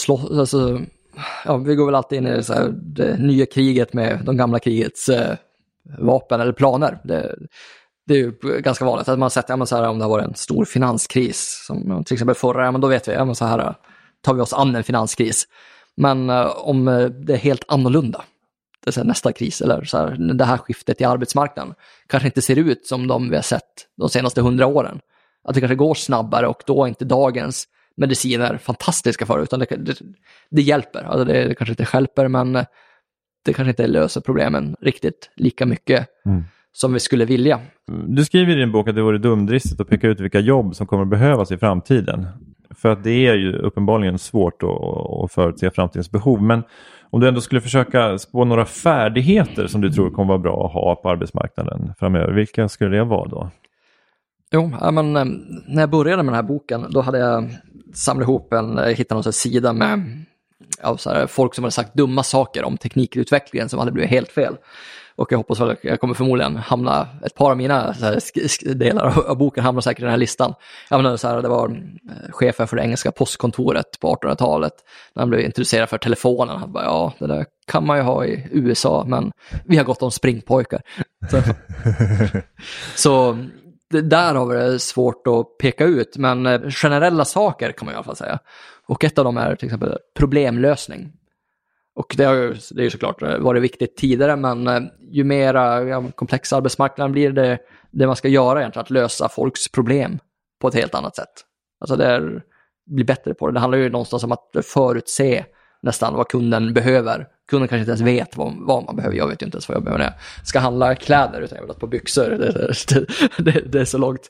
Speaker 6: vi går väl alltid in i så här, det nya kriget med de gamla krigets vapen eller planer. Det är ju ganska vanligt att man sett så här, om det har varit en stor finanskris som till exempel förra, men då vet vi så här tar vi oss an en finanskris. Men om det är helt annorlunda, det är så här, nästa kris eller så här, det här skiftet i arbetsmarknaden kanske inte ser ut som de vi har sett de senaste 100 åren. Att det kanske går snabbare, och då är inte dagens mediciner fantastiska för, utan det hjälper. Alltså det kanske inte hjälper, men det kanske inte löser problemen riktigt lika mycket som vi skulle vilja.
Speaker 3: Du skriver i din bok att det vore dumdristigt att peka ut vilka jobb som kommer behövas i framtiden. För att det är ju uppenbarligen svårt att förutse framtidens behov. Men om du ändå skulle försöka spå några färdigheter som du tror kommer vara bra att ha på arbetsmarknaden framöver, vilka skulle det vara då?
Speaker 6: Jo, men när jag började med den här boken, då hade jag samlat ihop hittat någon sida med så här, folk som hade sagt dumma saker om teknikutvecklingen som hade blivit helt fel. Och jag hoppas att jag kommer förmodligen hamna, ett par av mina så här, delar av boken hamnar säkert i den här listan. Jag menar, så här, det var chefen för det engelska postkontoret på 1800-talet. När han blev introducerad för telefonen. Han bara, ja, det där kan man ju ha i USA, men vi har gått om springpojkar. Så där har vi det svårt att peka ut, men generella saker kan man i alla fall säga. Och ett av dem är till exempel problemlösning. Och det är ju såklart varit viktigt tidigare, men ju mer komplex arbetsmarknaden blir, det man ska göra egentligen att lösa folks problem på ett helt annat sätt. Alltså det blir bättre på det. Det handlar ju någonstans om att förutse nästan vad kunden behöver. Kunden kanske inte ens vet vad man behöver. Jag vet ju inte ens vad jag behöver när jag ska handla kläder, utan jag vill på byxor. Det är så långt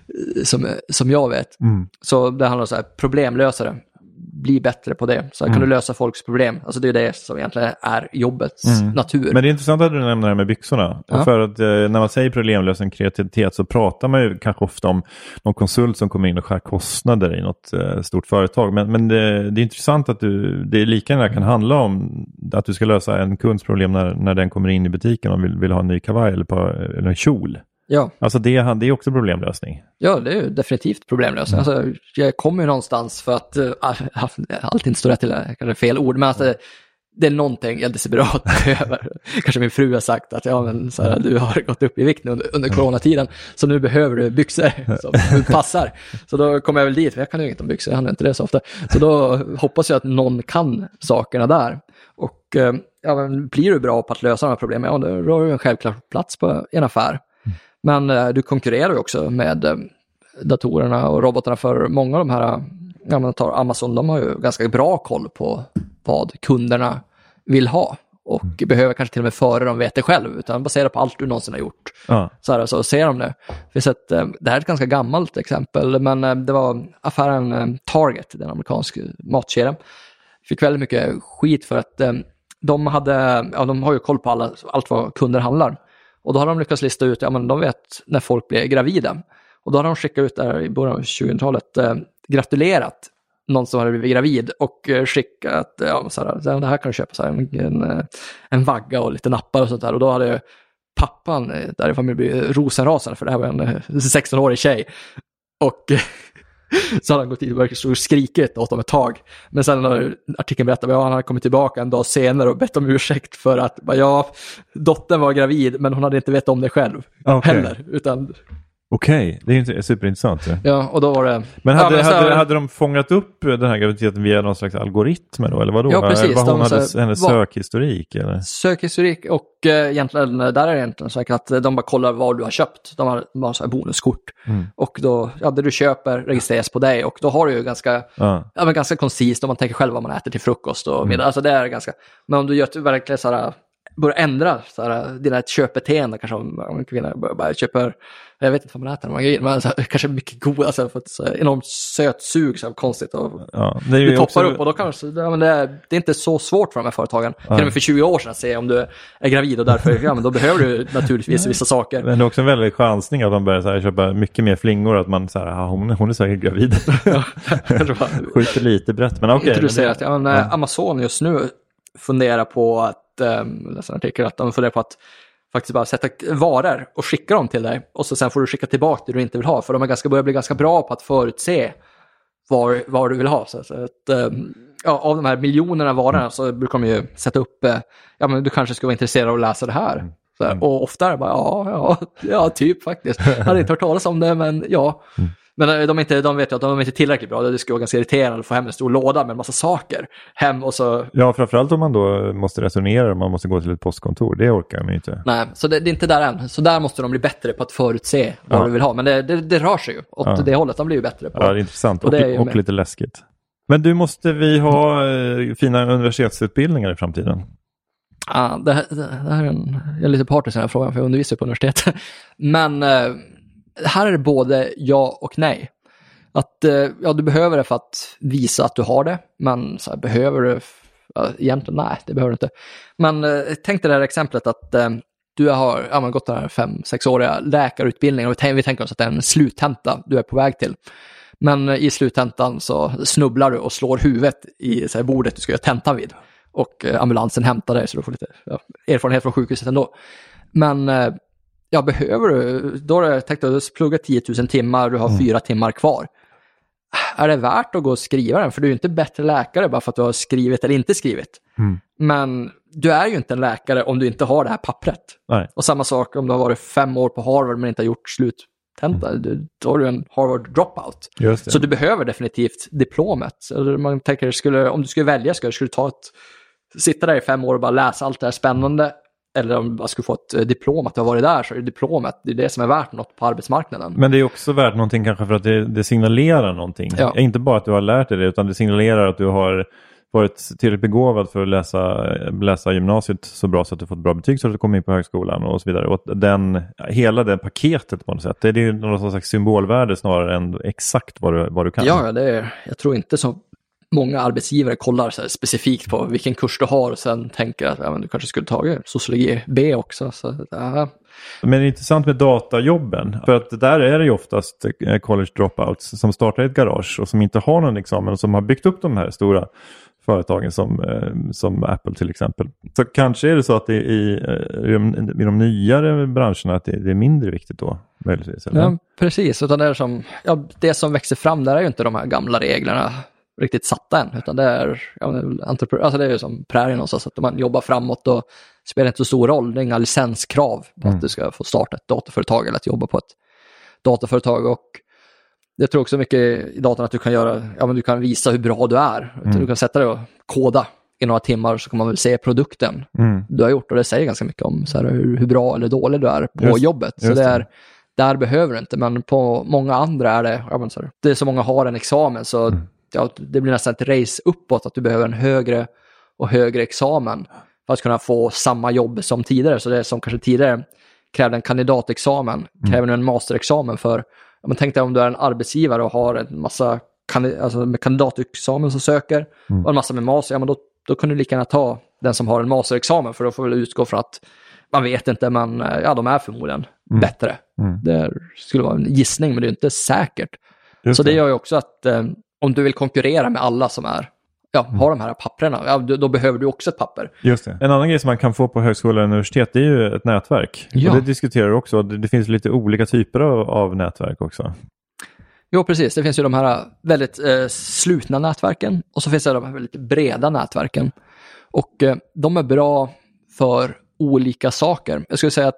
Speaker 6: som jag vet. Så det handlar om så här, problemlösare. Bli bättre på det. Så kan du lösa folks problem. Alltså det är det som egentligen är jobbets natur.
Speaker 3: Men det är intressant att du nämner det här med byxorna. Ja. För att när man säger problemlösning kreativitet så pratar man ju kanske ofta om någon konsult som kommer in och skär kostnader i något stort företag. Men det är intressant att det är lika gärna kan handla om att du ska lösa en kunds problem när den kommer in i butiken och vill ha en ny kavaj eller en kjol.
Speaker 6: Ja.
Speaker 3: Alltså det är också problemlösning.
Speaker 6: Ja, det är ju definitivt problemlösning. Alltså, jag kommer ju någonstans för att allt inte står rätt till, kanske fel ord, men alltså, det är någonting jag desperat behöver. Kanske min fru har sagt att så här, du har gått upp i vikt under coronatiden, så nu behöver du byxor som passar. Så då kommer jag väl dit, för jag kan ju inget om byxor, jag handlar inte det så ofta. Så då hoppas jag att någon kan sakerna där. Och men blir du bra på att lösa de här problemen, då har du en självklar plats på en affär. Men du konkurrerar ju också med datorerna och robotarna, för många av de här, man tar Amazon, de har ju ganska bra koll på vad kunderna vill ha och behöver kanske till och med före de vet det själv, utan baserat på allt du någonsin har gjort. Så ser de det. Det här är ett ganska gammalt exempel, men det var affären Target, den amerikanska matkedjan, fick väldigt mycket skit för att de har ju koll på allt vad kunder handlar. Och då har de lyckats lista ut, de vet när folk blir gravida. Och då har de skickat ut där i början av 2000-talet, gratulerat någon som hade blivit gravid och skickat, det här kan du köpa, så här, en vagga och lite nappar och sånt där. Och då hade pappan därifrån blivit rosenrasande, för det här var en 16-årig tjej. Och så hade han gått dit och verkligen skrikit åt dem ett tag. Men sen när artikeln berättade att han hade kommit tillbaka en dag senare och bett om ursäkt för att dottern var gravid, men hon hade inte vetat om det själv heller. Utan
Speaker 3: Okej, det är inte superintressant.
Speaker 6: Ja, och då var det...
Speaker 3: Men hade de fångat upp den här graviditeten via någon slags algoritmer då? Eller vadå?
Speaker 6: Ja, precis.
Speaker 3: Eller hon hade hennes sökhistorik? Eller?
Speaker 6: Sökhistorik och egentligen, där är det egentligen säkert att de bara kollar vad du har köpt. De har så här bonuskort. Och då, det du köper registreras på dig. Och då har du ju ganska koncist om man tänker själv vad man äter till frukost och middag. Alltså det är ganska... Men om du gör verkligen så här... börja ändra dina köpbeteende kanske om en kvinna bara köper, jag vet inte vad man äter någon grejer, men kanske mycket god, alltså för ett enormt sötsug så konstigt och
Speaker 3: det är ju
Speaker 6: du toppar
Speaker 3: också...
Speaker 6: upp och då kanske det är inte så svårt för de här företagen. Till och med för 20 år sedan att se om du är gravid och därför men då behöver du naturligtvis vissa saker. Men
Speaker 3: det är också en väldigt chansning att man börjar så här, köpa mycket mer flingor, att man så här, hon är säkert gravid. Skjuter lite brett, men okej.
Speaker 6: Du säger att Amazon just nu funderar på att läsa en artikel att de funderar på att faktiskt bara sätta varor och skicka dem till dig och så sen får du skicka tillbaka det du inte vill ha, för de börjar bli ganska bra på att förutse vad du vill ha. Så att, av de här miljonerna varorna så brukar de ju sätta upp men du kanske ska vara intresserad av att läsa det här. Så här, och ofta är det bara typ faktiskt. Jag hade inte hört talas om det, men ja. Men de vet ju att de är inte tillräckligt bra. Det skulle vara ganska irriterande att få hem en stor låda med en massa saker hem och så... Ja,
Speaker 3: framförallt om man då måste returnera och man måste gå till ett postkontor. Det orkar man inte.
Speaker 6: Nej, så det är inte där än. Så där måste de bli bättre på att förutse vad du vill ha. Men det rör sig ju åt det hållet. De blir ju bättre på.
Speaker 3: Ja, det är intressant och lite läskigt. Men du, måste vi ha fina universitetsutbildningar i framtiden?
Speaker 6: Ja, det här jag är lite part i den här frågan, för jag undervisar på universitet. Men... här är det både ja och nej. Att du behöver det för att visa att du har det, men så här, behöver du egentligen nej, det behöver du inte. Men tänk dig det här exemplet att du har gått den här 5-6-åriga läkarutbildningen och vi tänker oss att det är en sluttenta du är på väg till. Men i sluttentan så snubblar du och slår huvudet i så här, bordet du ska göra tentan vid. Och ambulansen hämtar dig så du får lite erfarenhet från sjukhuset ändå. Men behöver du, då har jag tänkt att du pluggar 10 000 timmar, du har 4 timmar kvar. Är det värt att gå och skriva den? För du är ju inte bättre läkare bara för att du har skrivit eller inte skrivit. Men du är ju inte en läkare om du inte har det här pappret. Nej. Och samma sak om du har varit 5 år på Harvard men inte har gjort sluttenta. Då är du en Harvard dropout. Så du behöver definitivt diplomet. Man tänker, om du skulle välja skulle du sitta där i 5 år och bara läsa allt det här spännande. Eller om du bara skulle få ett diplom att du har varit där, så är det diplomet. Det är det som är värt något på arbetsmarknaden.
Speaker 3: Men det är också värt någonting kanske för att det signalerar någonting. Ja. Inte bara att du har lärt dig det, utan det signalerar att du har varit tillräckligt begåvad för att läsa gymnasiet så bra så att du fått bra betyg så att du kommer in på högskolan och så vidare. Och hela det paketet på något sätt, det är ju något slags symbolvärde snarare än exakt vad du kan.
Speaker 6: Ja, jag tror inte så många arbetsgivare kollar så här specifikt på vilken kurs du har och sen tänker att du kanske skulle ta sociologi B också. Så,
Speaker 3: Men det är intressant med datajobben, för att där är det ju oftast college dropouts som startar ett garage och som inte har någon examen och som har byggt upp de här stora företagen som Apple till exempel. Så kanske är det så att det i de nyare branscherna att det är mindre viktigt då, möjligtvis. Eller?
Speaker 6: Ja, precis. Utan det som växer fram där är ju inte de här gamla reglerna riktigt satta än, utan det är alltså det är ju som prärien någonstans, att man jobbar framåt och spelar inte så stor roll. Det är inga licenskrav på att du ska få starta ett dataföretag eller att jobba på ett dataföretag. Och jag tror också mycket i datorn att du kan göra, du kan visa hur bra du är. Du kan sätta dig och koda i några timmar så kan man väl se produkten du har gjort, och det säger ganska mycket om så här, hur bra eller dålig du är på jobbet. Så där behöver du inte, men på många andra är det är så många har en examen så det blir nästan ett race uppåt att du behöver en högre och högre examen för att kunna få samma jobb som tidigare. Så det som kanske tidigare krävde en kandidatexamen kräver nu en masterexamen för. Men tänk dig om du är en arbetsgivare och har en massa med kandidatexamen som söker och en massa med master, men då kan du lika gärna ta den som har en masterexamen, för då får väl utgå från att man vet inte, men de är förmodligen bättre. Det skulle vara en gissning, men det är inte säkert. Så det gör ju också att om du vill konkurrera med alla som har de här papperna, då behöver du också ett papper.
Speaker 3: Just det. En annan grej som man kan få på högskola och universitet, det är ju ett nätverk. Ja. Och det diskuterar du också. Det finns lite olika typer av nätverk också.
Speaker 6: Jo, precis. Det finns ju de här väldigt slutna nätverken och så finns det de här väldigt breda nätverken. Och de är bra för olika saker. Jag skulle säga att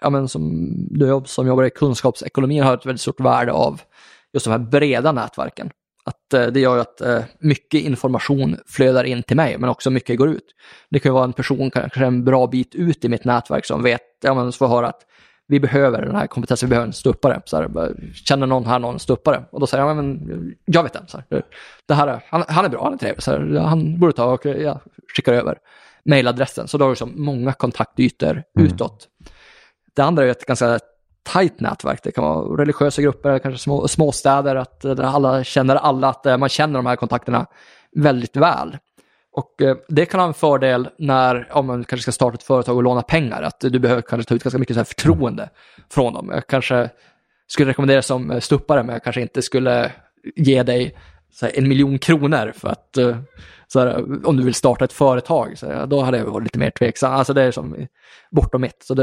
Speaker 6: som jobbar i kunskapsekonomin har ett väldigt stort värde av just de här breda nätverken. Att det gör ju att mycket information flödar in till mig, men också mycket går ut. Det kan ju vara en person kanske en bra bit ut i mitt nätverk som vet, får höra att vi behöver den här kompetensen, vi behöver en ståuppare. Så här, känner någon här någon ståuppare? Och då säger jag vet den. Så här, det här han är bra, han är trevlig. Så här, han borde ta och jag skickar över mailadressen. Så då har du så många kontaktytor utåt. Det andra är ett ganska tajt nätverk. Det kan vara religiösa grupper, kanske småstäder, att alla känner alla, att man känner de här kontakterna väldigt väl. Och det kan ha en fördel när om man kanske ska starta ett företag och låna pengar, att du behöver kanske ta ut ganska mycket så här förtroende från dem. Jag kanske skulle rekommendera som stuppare, men jag kanske inte skulle ge dig så här, 1 miljon kronor för att så här, om du vill starta ett företag, så här, då hade jag varit lite mer tveksam. Alltså det är som bortom mitt. Så det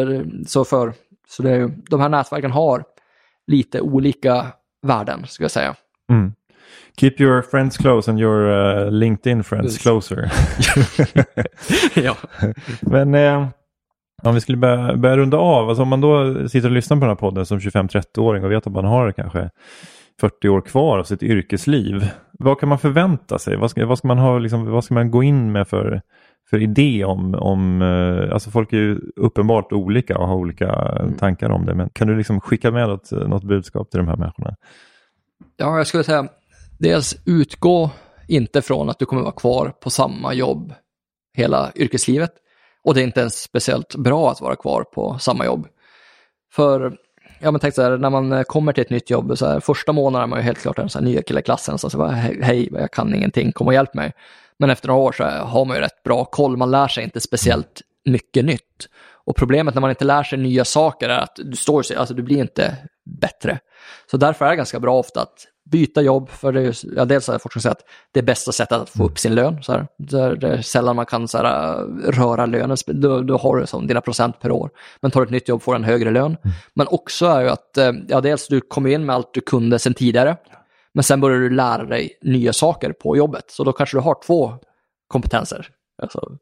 Speaker 6: är, de här nätverken har lite olika värden, ska jag säga.
Speaker 4: Mm. Keep your friends close and your LinkedIn friends closer.
Speaker 6: Ja.
Speaker 4: Men om vi skulle börja runda av, alltså om man då sitter och lyssnar på den här podden som 25-30-åring och vet att man har kanske 40 år kvar av sitt yrkesliv, vad kan man förvänta sig? Vad ska man ha, liksom, vad ska man gå in med för idé om alltså folk är ju uppenbart olika och har olika tankar om det, men kan du liksom skicka med något budskap till de här människorna?
Speaker 6: Ja, jag skulle säga dels utgå inte från att du kommer vara kvar på samma jobb hela yrkeslivet, och det är inte ens speciellt bra att vara kvar på samma jobb. För tänk så här, när man kommer till ett nytt jobb så här, första månaden är man ju helt klart en så här nya kille i klassen som säger hej, jag kan ingenting, kom och hjälp mig. Men efter några år så har man ju rätt bra koll, man lär sig inte speciellt mycket nytt. Och problemet när man inte lär sig nya saker är att du blir inte bättre. Så därför är det ganska bra ofta att byta jobb, för det är, dels har jag forskning att det är bästa sättet att få upp sin lön. Så här. Det är sällan man kan så här, röra lönen, då har du som dina procent per år. Men tar du ett nytt jobb får du en högre lön. Men också är ju att dels du kommer in med allt du kunde sedan tidigare, men sen börjar du lära dig nya saker på jobbet. Så då kanske du har 2 kompetenser. Alltså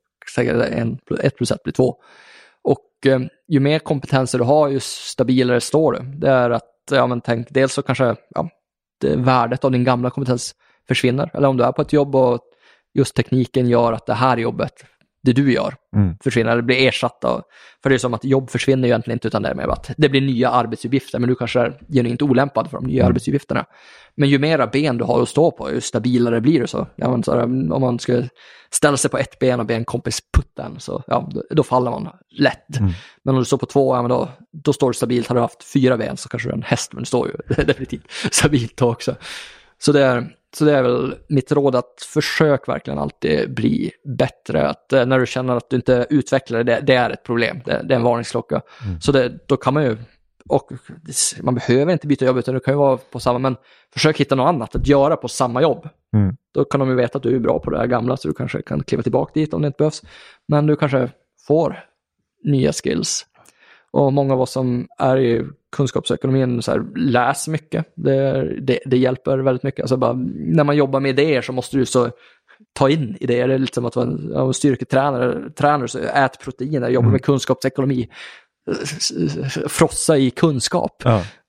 Speaker 6: 1+1 blir 2. Och ju mer kompetenser du har, ju stabilare står du. Det är att, tänk, dels så kanske värdet av din gamla kompetens försvinner. Eller om du är på ett jobb och just tekniken gör att det här jobbet, det du gör, försvinner eller blir ersatt. För det är som att jobb försvinner ju egentligen inte, utan det är med att det blir nya arbetsuppgifter, men du kanske är genuint olämpad för de nya arbetsuppgifterna. Men ju mera ben du har att stå på, ju stabilare blir det. Så om man ska ställa sig på ett ben och be en kompis putta en, så då faller man lätt. Men om du står på 2, då står du stabilt. Har du haft 4 ben så kanske du är en häst, men du står ju definitivt stabilt också. Så det är väl mitt råd, att försök verkligen alltid bli bättre. Att när du känner att du inte utvecklar det är ett problem. Det är en varningsklocka. Så då kan man ju, och man behöver inte byta jobb, utan du kan ju vara på samma, men försök hitta något annat att göra på samma jobb. Då kan de ju veta att du är bra på det här gamla, så du kanske kan kliva tillbaka dit om det inte behövs. Men du kanske får nya skills. Och många av oss som är i kunskapsekonomin så här, läs mycket. Det hjälper väldigt mycket. Alltså bara, när man jobbar med idéer så måste du så ta in idéer. Det är lite som att vara en styrketränare, så ät proteiner, jobba med kunskapsekonomi, frossa i kunskap.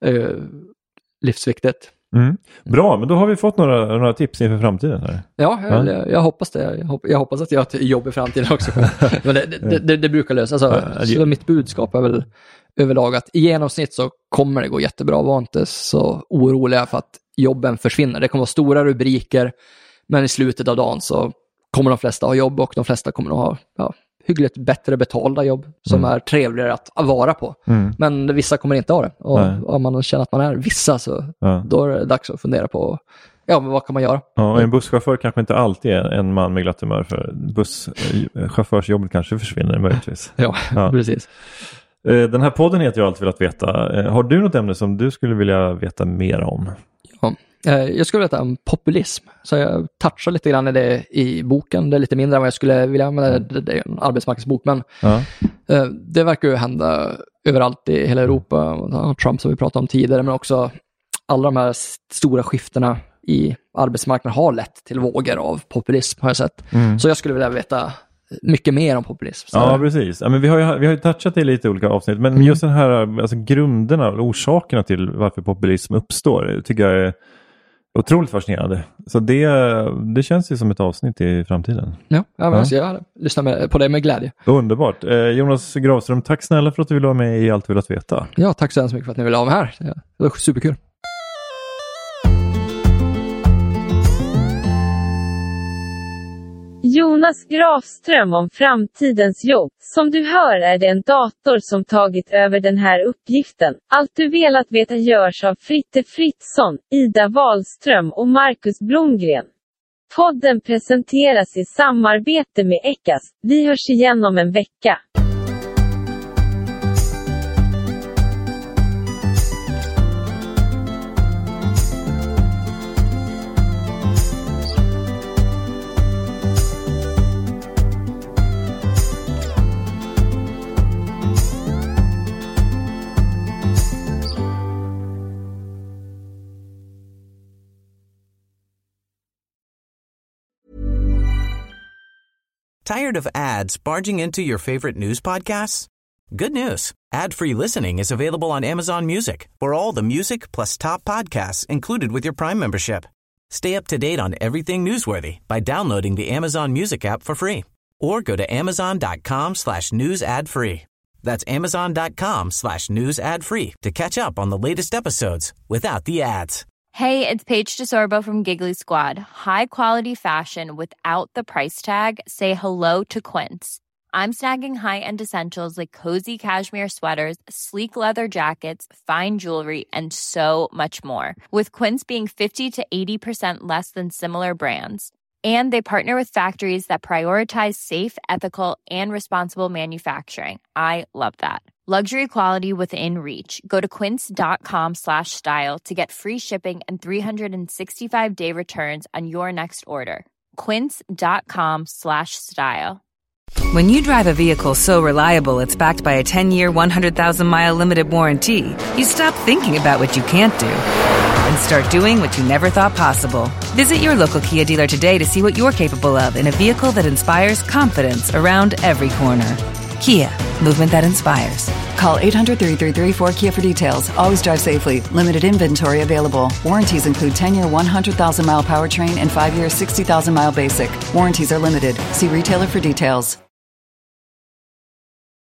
Speaker 6: Livsviktigt.
Speaker 4: Bra, men då har vi fått några tips inför framtiden här.
Speaker 6: Ja, jag hoppas det. Jag hoppas att jag har ett jobb i framtiden också. Men det brukar lösa. Så mitt budskap är väl överlag att i genomsnitt så kommer det gå jättebra. Var inte så oroliga för att jobben försvinner. Det kommer vara stora rubriker, men i slutet av dagen så kommer de flesta ha jobb, och de flesta kommer att ha hyggligt bättre betalda jobb som är trevligare att vara på. Men vissa kommer inte ha det. Och om man känner att man är vissa, så då är det dags att fundera på men vad kan man göra?
Speaker 4: Ja, och en busschaufför kanske inte alltid är en man med glatt humör, för busschaufförsjobbet kanske försvinner möjligtvis.
Speaker 6: Ja, precis.
Speaker 4: Den här podden heter Jag alltid velat veta. Har du något ämne som du skulle vilja veta mer om?
Speaker 6: Ja. Jag skulle veta om populism. Så jag touchar lite grann i det i boken. Det är lite mindre än vad jag skulle vilja, men det är en arbetsmarknadsbok. Men det verkar ju hända överallt i hela Europa. Trump som vi pratade om tidigare, men också alla de här stora skiftena i arbetsmarknaden har lett till vågor av populism, har jag sett. Så jag skulle vilja veta mycket mer om populism. Så.
Speaker 3: Ja, precis. Ja, men vi har ju touchat det i lite olika avsnitt, men just den här alltså, grunderna och orsakerna till varför populism uppstår tycker jag är otroligt fascinerande. Så det känns ju som ett avsnitt i framtiden.
Speaker 6: Ja, men alltså, jag lyssnar på det med glädje.
Speaker 3: Underbart. Jonas Gravström, tack snälla för att du ville vara med i Allt vi velat veta.
Speaker 6: Ja, tack så hemskt mycket för att ni ville ha mig här. Det var superkul.
Speaker 10: Jonas Gravström om framtidens jobb. Som du hör är det en dator som tagit över den här uppgiften. Allt du velat veta görs av Fritte Fritzson, Ida Wahlström och Marcus Blomgren. Podden presenteras i samarbete med Eckas. Vi hörs igen om en vecka.
Speaker 11: Tired of ads barging into your favorite news podcasts? Good news. Ad-free listening is available on Amazon Music for all the music plus top podcasts included with your Prime membership. Stay up to date on everything newsworthy by downloading the Amazon Music app for free or go to amazon.com/news ad free. That's amazon.com/news ad free to catch up on the latest episodes without the ads.
Speaker 12: Hey, it's Paige DeSorbo from Giggly Squad. High quality fashion without the price tag. Say hello to Quince. I'm snagging high-end essentials like cozy cashmere sweaters, sleek leather jackets, fine jewelry, and so much more. With Quince being 50 to 80% less than similar brands. And they partner with factories that prioritize safe, ethical, and responsible manufacturing. I love that. Luxury quality within reach. Go to quince.com/style to get free shipping and 365-day returns on your next order. Quince.com/style.
Speaker 13: When you drive a vehicle so reliable it's backed by a 10-year, 100,000-mile limited warranty, you stop thinking about what you can't do and start doing what you never thought possible. Visit your local Kia dealer today to see what you're capable of in a vehicle that inspires confidence around every corner. Kia, movement that inspires.
Speaker 14: Call 800-333-4KIA for details. Always drive safely. Limited inventory available. Warranties include 10-year 100,000-mile powertrain and 5-year 60,000-mile basic. Warranties are limited. See retailer for details.